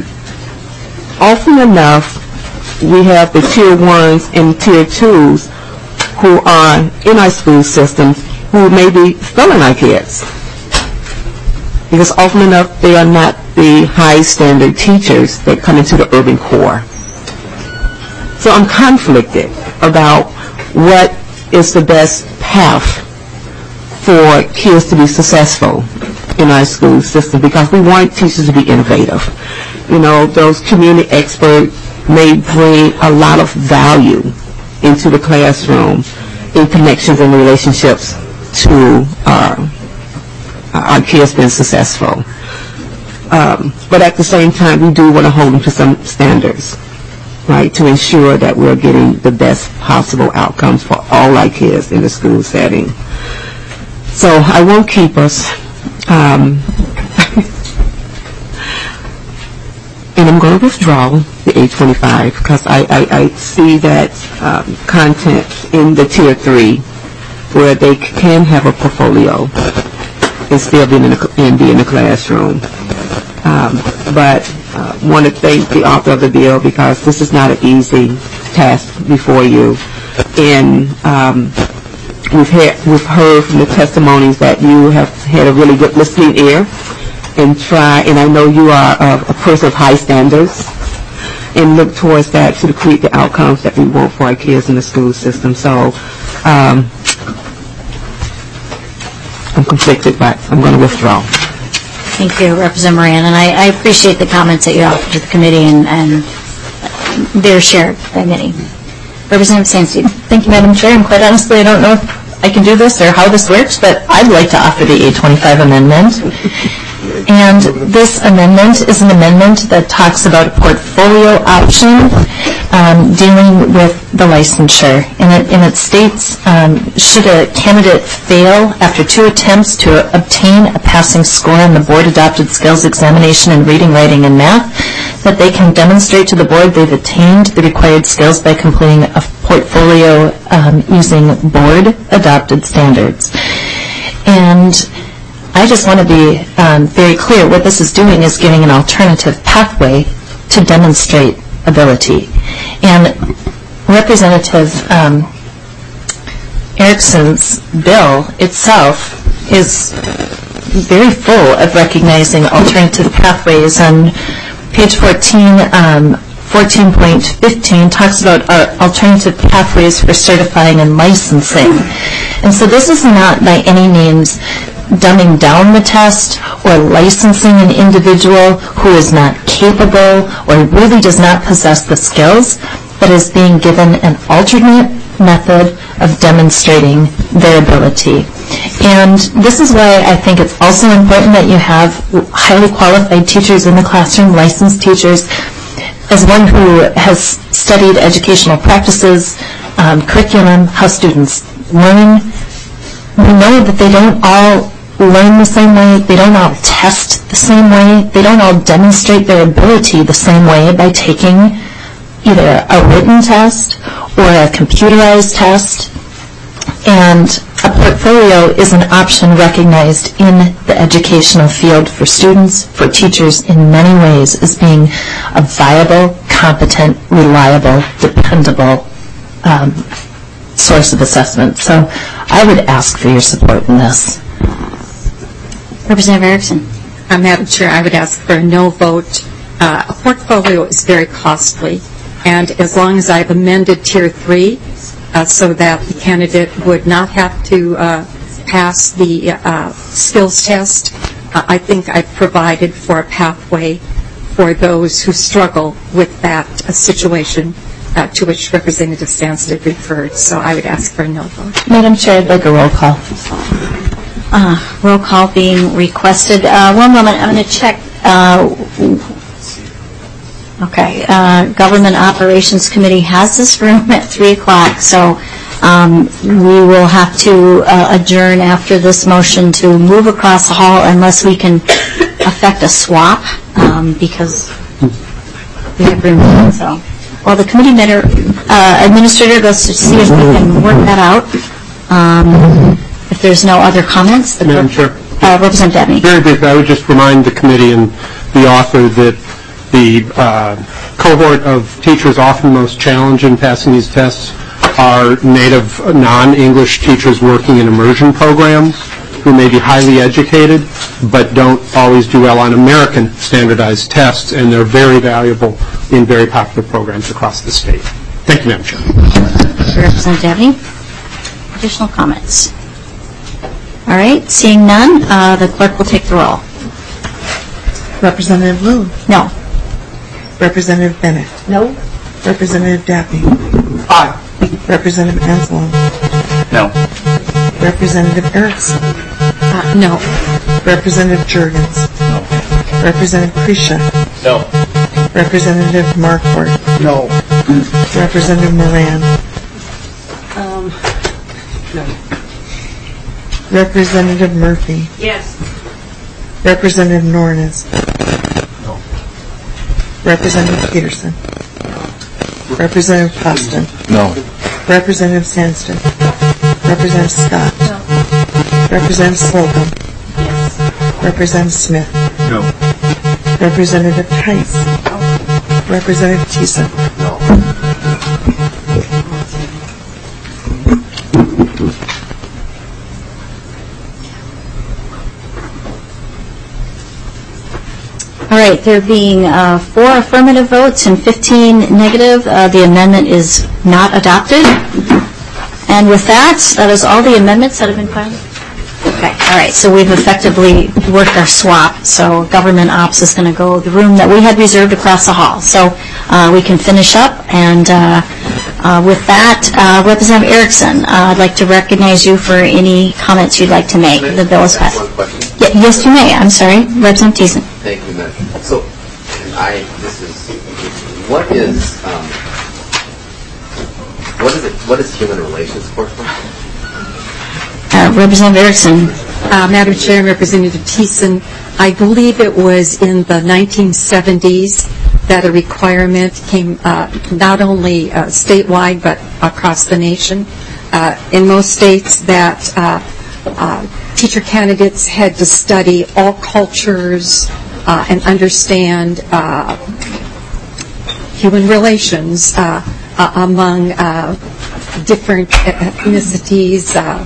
often enough we have the tier ones and tier twos who are in our school systems who may be failing our kids. Because often enough they are not the high standard teachers that come into the urban core. So I'm conflicted about what is the best path for kids to be successful in our school system because we want teachers to be innovative. You know, those community experts may bring a lot of value into the classroom in connections and relationships to uh, our kids being successful. Um, but at the same time, we do want to hold them to some standards, right, to ensure that we're getting the best possible outcomes for all our kids in the school setting. So I won't keep us. Um, and I'm going to withdraw the A twenty-five because I, I, I see that um, content in the tier three where they can have a portfolio and still be in the, and be in the classroom. Um, but uh, want to thank the author of the bill because this is not an easy task before you. And um, we've, had, we've heard from the testimonies that you have had a really good listening ear and try, and I know you are a, a person of high standards, and look towards that to create the outcomes that we want for our kids in the school system. So um, I'm conflicted, but I'm going to withdraw. Thank you, Representative Moran, and I, I appreciate the comments that you offered to the committee, and, and they're shared by many. Representative Sandstein. Thank you, Madam Chair, and quite honestly, I don't know if I can do this or how this works, but I'd like to offer the A twenty-five amendment. And this amendment is an amendment that talks about a portfolio option um, dealing with the licensure. And it, and it states, um, should a candidate fail after two attempts to obtain a passing score on the board-adopted skills examination in reading, writing, and math, that they can demonstrate to the board they've attained the required skills by completing a portfolio um, using board-adopted standards. And I just want to be um, very clear. What this is doing is giving an alternative pathway to demonstrate ability. And Representative um, Erickson's bill itself is very full of recognizing alternative pathways. On page fourteen, um, fourteen point fifteen talks about uh, alternative pathways for certifying and licensing. And so this is not by any means dumbing down the test or licensing an individual who is not capable or really does not possess the skills, but is being given an alternate method of demonstrating their ability. And this is why I think it's also important that you have highly qualified teachers in the classroom, licensed teachers. As one who has studied educational practices, um, curriculum, how students learn, we know that they don't all learn the same way, they don't all test the same way, they don't all demonstrate their ability the same way by taking either a written test or a computerized test. And a portfolio is an option recognized in the educational field for students, for teachers in many ways as being a viable, competent, reliable, dependable um, source of assessment. So I would ask for your support in this. Representative Erickson. Uh, Madam Chair, I would ask for a no vote. Uh, a portfolio is very costly, and as long as I've amended Tier three uh, so that the candidate would not have to uh, pass the uh, skills test, uh, I think I've provided for a pathway for those who struggle with that uh, situation uh, to which Representative Sandsted referred. So I would ask for a no vote. Madam Chair, I'd like a roll call. Uh, roll call being requested. Uh, one moment, I'm going to check. Uh, okay, uh, Government Operations Committee has this room at three o'clock, so um, we will have to uh, adjourn after this motion to move across the hall unless we can affect a swap, um, because we have room. So while the committee member, uh, administrator goes to see if we can work that out. Um, If there's no other comments, the Madam Chair. Uh, Representative Dabney. Very briefly, I would just remind the committee and the author that the uh, cohort of teachers often most challenged in passing these tests are native non-English teachers working in immersion programs who may be highly educated but don't always do well on American standardized tests, and they're very valuable in very popular programs across the state. Thank you, Madam Chair. Representative Dabney. Additional comments? All right, seeing none, uh, the clerk will take the roll. Representative Loon. No. Representative Bennett. No. Representative Dabney. Aye. Representative Anselm. No. Representative Erickson. Uh, no. Representative Jurgens. No. Representative Krisha. No. Representative Marquardt. No. Representative Moran. Um, no. Representative Murphy. Yes. Representative Nornes. No. Representative Peterson. Representative Costin. No. Representative Sandsted. Representative Scott. No. Representative Slocum. Yes. Representative Smith. No. Representative Tice. No. Representative Thiessen. No. All right, there being uh, four affirmative votes and fifteen negative, uh, the amendment is not adopted. And with that, that is all the amendments that have been filed. Okay, all right, so we've effectively worked our swap. So Government Ops is going to go the room that we had reserved across the hall. So uh, we can finish up. And uh, uh, with that, uh, Representative Erickson, uh, I'd like to recognize you for any comments you'd like to make. The bill is passed. One question. Y- yes, you may. I'm sorry, Representative Thiessen. Thank you, Madam. So, I, this is, what is, um, what is it, what is human relations portfolio? Uh, Representative Erickson. Uh, Madam Chair and Representative Thiessen, I believe it was in the nineteen seventies that a requirement came uh, not only uh, statewide but across the nation. Uh, in most states that uh, uh, teacher candidates had to study all cultures uh, and understand uh, human relations uh, uh, among uh, different ethnicities. Uh,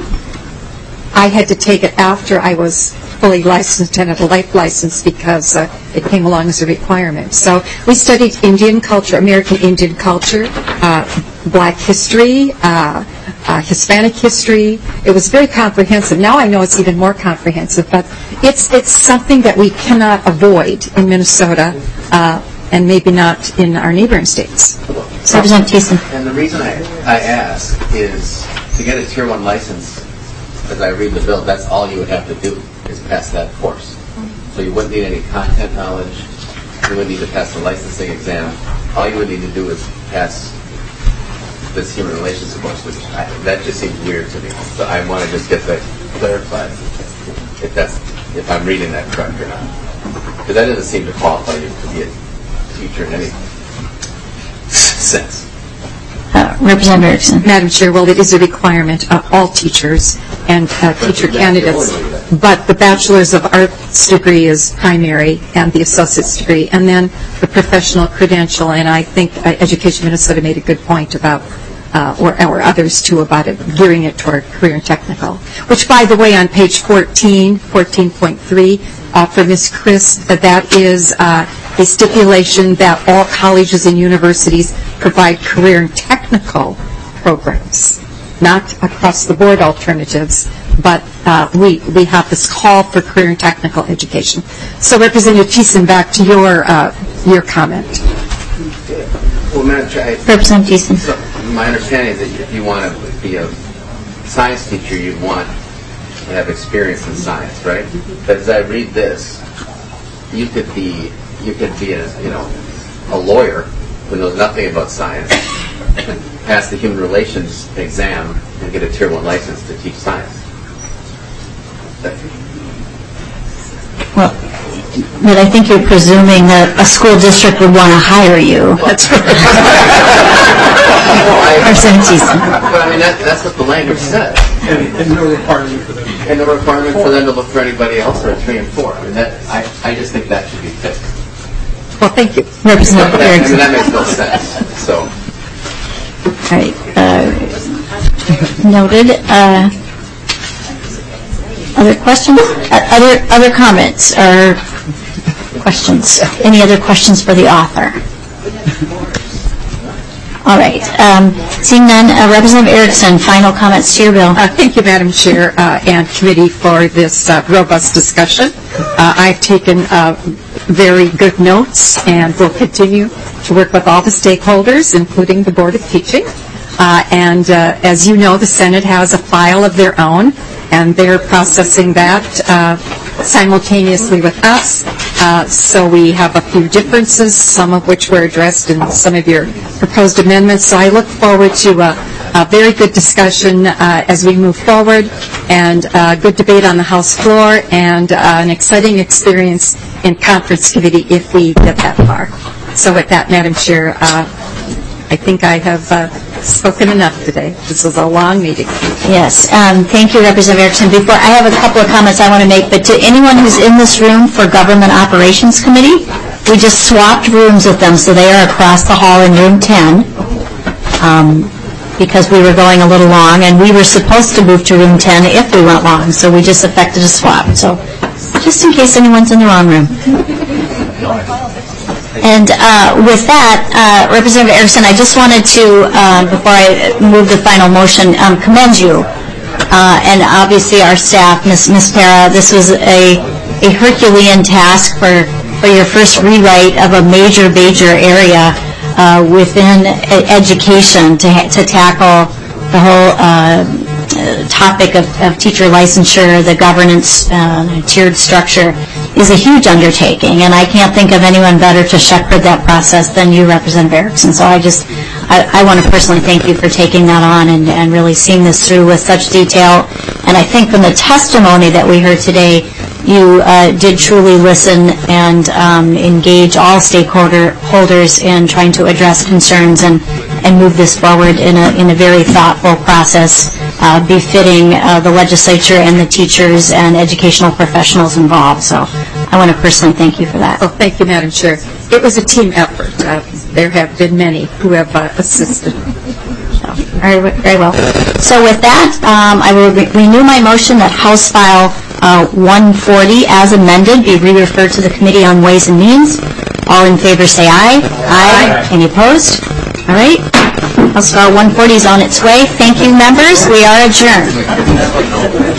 I had to take it after I was fully licensed and had a life license because uh, it came along as a requirement. So we studied Indian culture, American Indian culture, uh, black history, uh, uh, Hispanic history. It was very comprehensive. Now I know it's even more comprehensive, but it's it's something that we cannot avoid in Minnesota uh, and maybe not in our neighboring states. So, Representative Thiessen. And the reason I, I ask is to get a Tier one license, as I read the bill, that's all you would have to do is pass that course. So you wouldn't need any content knowledge. You wouldn't need to pass the licensing exam. All you would need to do is pass this human relations course, which I, that just seems weird to me. So I want to just get that clarified, if that's if I'm reading that correct or not. Because that doesn't seem to qualify you to be a teacher in any sense. Uh, Representative Erickson. Madam Chair, well, it is a requirement of all teachers and uh, teacher candidates, but the Bachelor's of Arts degree is primary and the Associate's degree, and then the professional credential, and I think uh, Education Minnesota made a good point about, uh, or, or others too, about it, gearing it toward career and technical, which, by the way, on page fourteen, fourteen point three, uh, for Miz Chris, uh, that is uh, a stipulation that all colleges and universities provide career and technical programs, not across-the-board alternatives, but uh, we we have this call for career and technical education. So, Representative Thiessen, back to your uh, your comment. Well, Madam Chair, I, Representative Thiessen. So my understanding is that if you want to be a science teacher, you'd want to have experience in science, right? But as I read this, you could be you could be a you know a lawyer who knows nothing about science, pass the human relations exam, and get a Tier one license to teach science. Well, but I think you're presuming that a school district would want to hire you. That's right. Representative Thiessen. But I mean, that, that's what the language says. And, and no requirement for them. And no requirement for them to look for anybody else or a three and four. I mean, that I, I just think that should be fixed. Well, thank you. Representative I Erickson. mean, that makes no sense. So. All right. Uh, noted. Uh, other questions? Uh, other other comments or questions? Any other questions for the author? All right. Um, seeing none, uh, Representative Erickson, final comments to your bill. Uh, thank you, Madam Chair uh, and Committee, for this uh, robust discussion. Uh, I've taken uh, very good notes and will continue to work with all the stakeholders, including the Board of Teaching. Uh, and uh, as you know, the Senate has a file of their own, and they're processing that uh, simultaneously with us. Uh, so we have a few differences, some of which were addressed in some of your proposed amendments. So I look forward to a, a very good discussion uh, as we move forward, and a good debate on the House floor, and uh, an exciting experience in conference committee if we get that far. So with that, Madam Chair, uh, I think I have uh, spoken enough today. This was a long meeting. Yes. Um, thank you, Representative Erickson. Before, I have a couple of comments I want to make, but to anyone who's in this room for Government Operations Committee, we just swapped rooms with them, so they are across the hall in room ten, um, because we were going a little long, and we were supposed to move to room ten if we went long, so we just effected a swap. So just in case anyone's in the wrong room. And uh, with that, uh, Representative Erickson, I just wanted to, uh, before I move the final motion, um, commend you. Uh, and obviously our staff, Miz Miz Para, this was a, a Herculean task for, for your first rewrite of a major, major area uh, within e- education to, ha- to tackle the whole uh, topic of, of teacher licensure, the governance, uh, tiered structure, is a huge undertaking, and I can't think of anyone better to shepherd that process than you, Representative Erickson. So I just, I, I want to personally thank you for taking that on and, and really seeing this through with such detail. And I think from the testimony that we heard today, you uh, did truly listen and um, engage all stakeholder holders in trying to address concerns and, and move this forward in a, in a very thoughtful process. uh, befitting uh, the legislature and the teachers and educational professionals involved. So I want to personally thank you for that. Oh, thank you, Madam Chair. It was a team effort. Uh, there have been many who have uh, assisted. Very, very well. So with that, um, I will re- renew my motion that House File uh, one forty, as amended, be re-referred to the Committee on Ways and Means. All in favor say aye. Aye. Any opposed? All right. House File one forty is on its way. Thank you, members. We are adjourned.